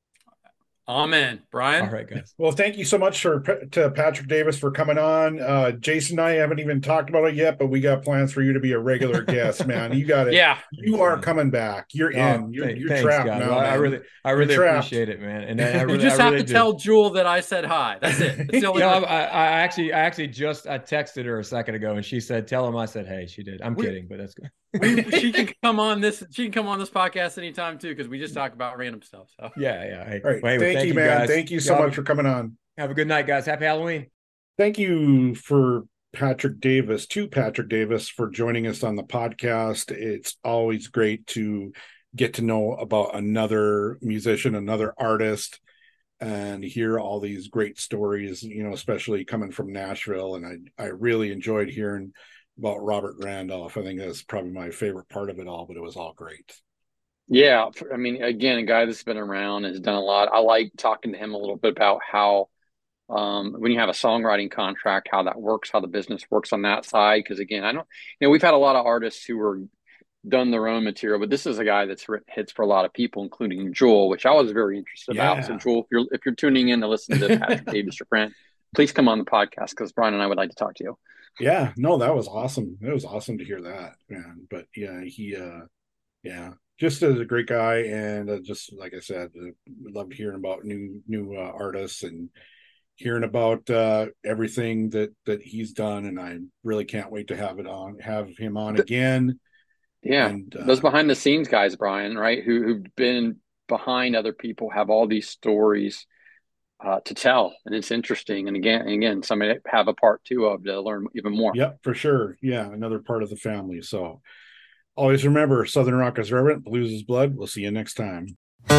Amen. Brian. All right, guys. Well, thank you so much for to Patrick Davis for coming on. Uh, Jason and I haven't even talked about it yet, but we got plans for you to be a regular guest, man. You got it. Yeah. You are coming back. You're Oh, in. You're, thank- you're thanks, trapped guys. now. Well, I man. really, I really You're trapped. appreciate it, man. And I, I really, You just I have really to do. tell Jewel that I said hi. That's it. That's the only No, I, thing. I I actually, I actually just, I texted her a second ago, and she said, "Tell him I said hey." She did. I'm We- kidding, but that's good. we, she can come on this. She can come on this podcast anytime too, because we just talk about random stuff. So Yeah, yeah. Hey, All right. well, hey, thank, thank you, man. guys. Thank you so Y'all much for coming on. Have a good night, guys. Happy Halloween. Thank you for Patrick Davis, to Patrick Davis, for joining us on the podcast. It's always great to get to know about another musician, another artist, and hear all these great stories, you know, especially coming from Nashville. And I, I really enjoyed hearing about Robert Randolph. I think that's probably my favorite part of it all, but it was all great. Yeah, I mean, again, a guy that's been around and has done a lot. I like talking to him a little bit about how um, when you have a songwriting contract, how that works, how the business works on that side. Because again, I don't, you know, we've had a lot of artists who were done their own material, but this is a guy that's written hits for a lot of people, including Jewel, which I was very interested Yeah. about. So, Jewel, if you're if you're tuning in to listen to Patrick Davis, your friend, please come on the podcast because Brian and I would like to talk to you. Yeah, no, that was awesome. It was awesome to hear that, man. But yeah, he, uh, yeah, just as a great guy, and uh, just like I said, uh, loved hearing about new new uh, artists and hearing about uh, everything that that he's done. And I really can't wait to have it on, have him on again. Yeah, And, uh, those behind the scenes guys, Brian, right, who who've been behind other people, have all these stories uh, to tell, and it's interesting. And again, and again, somebody to have a part two of to learn even more. Yep, for sure. Yeah, another part of the family. So always remember, Southern Rock is reverent, blues is blood. We'll see you next time.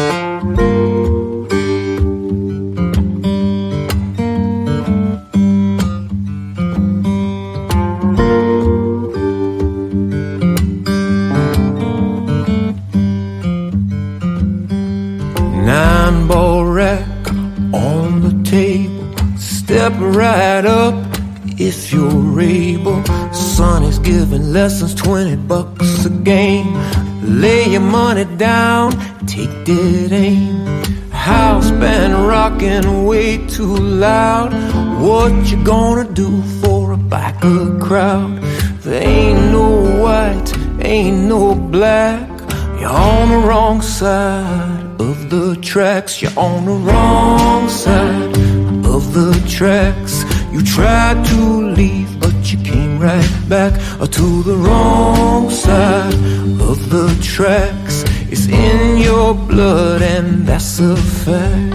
Nine ball rack on the table. Step right up if you're able. Son is giving lessons, twenty bucks a game. Lay your money down, take dead aim. House band rocking way too loud. What you gonna do for a biker crowd? There ain't no white, ain't no black. You're on the wrong side of the tracks. You're on the wrong side of the tracks. You tried to leave, but you came right back to the wrong side of the tracks. It's in your blood, and that's a fact.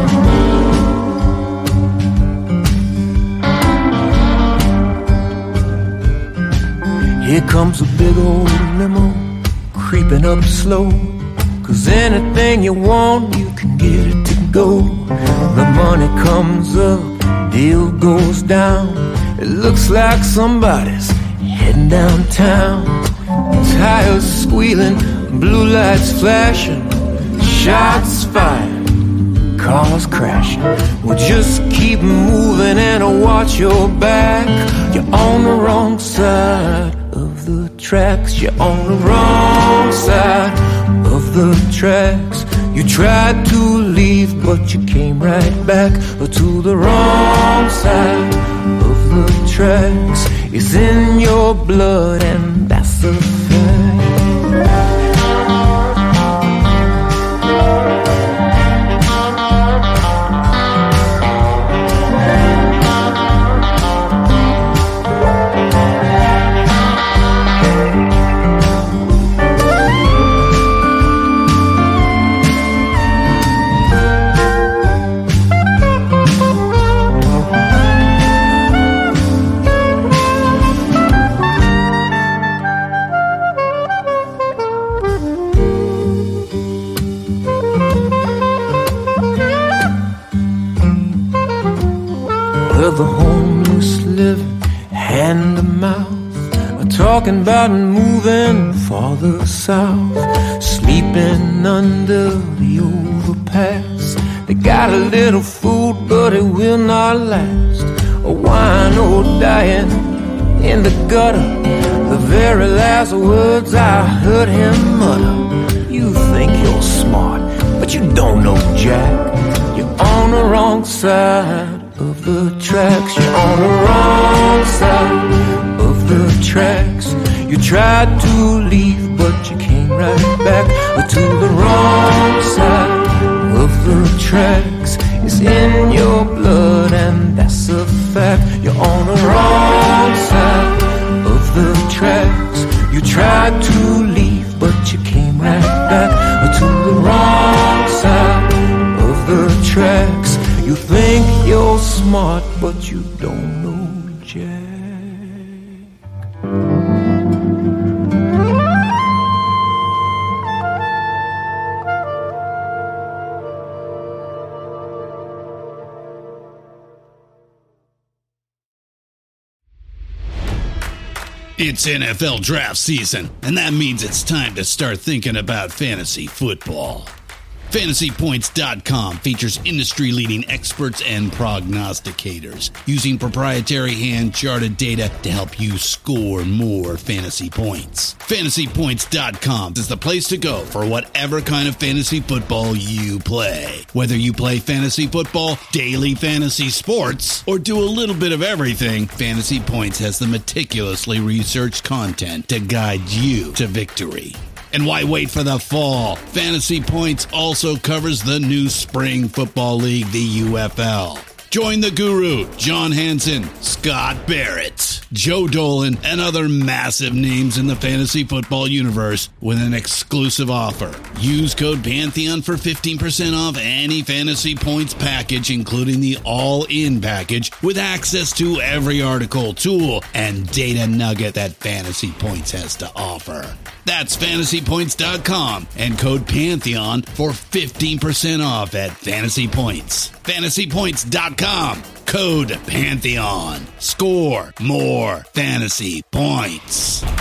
Here comes a big old limo, creeping up slow. Cause anything you want, you can get it to go. The money comes up, deal goes down. It looks like somebody's heading downtown. Tires squealing, blue lights flashing, shots fired, cars crashing. Well, just keep moving and watch your back. You're on the wrong side of the tracks. You're on the wrong side of the tracks. You tried to leave, but you came right back to the wrong side of the tracks. It's in your blood, and that's a fact. The homeless living hand to mouth, talking about moving farther south, sleeping under the overpass. They got a little food, but it will not last. A wino dying in the gutter, the very last words I heard him mutter. You think you're smart, but you don't know jack. You're on the wrong side of the tracks. You're on the wrong side of the tracks. You tried to leave, but you came right back to the wrong side of the tracks. It's in your blood, and that's a fact. You're on the wrong side of the tracks. You tried to leave, but you came right back to the wrong side of the tracks. You think you're smart, but you don't know jack. It's N F L draft season, and that means it's time to start thinking about fantasy football. Fantasy Points dot com features industry-leading experts and prognosticators using proprietary hand-charted data to help you score more fantasy points. Fantasy Points dot com is the place to go for whatever kind of fantasy football you play. Whether you play fantasy football, daily fantasy sports, or do a little bit of everything, Fantasy Points has the meticulously researched content to guide you to victory. And why wait for the fall? Fantasy Points also covers the new spring football league, the U F L. Join the guru, John Hansen, Scott Barrett, Joe Dolan, and other massive names in the fantasy football universe with an exclusive offer. Use code Pantheon for fifteen percent off any Fantasy Points package, including the all-in package, with access to every article, tool, and data nugget that Fantasy Points has to offer. That's Fantasy Points dot com and code Pantheon for fifteen percent off at Fantasy Points. Fantasy Points dot com, code Pantheon. Score more fantasy points.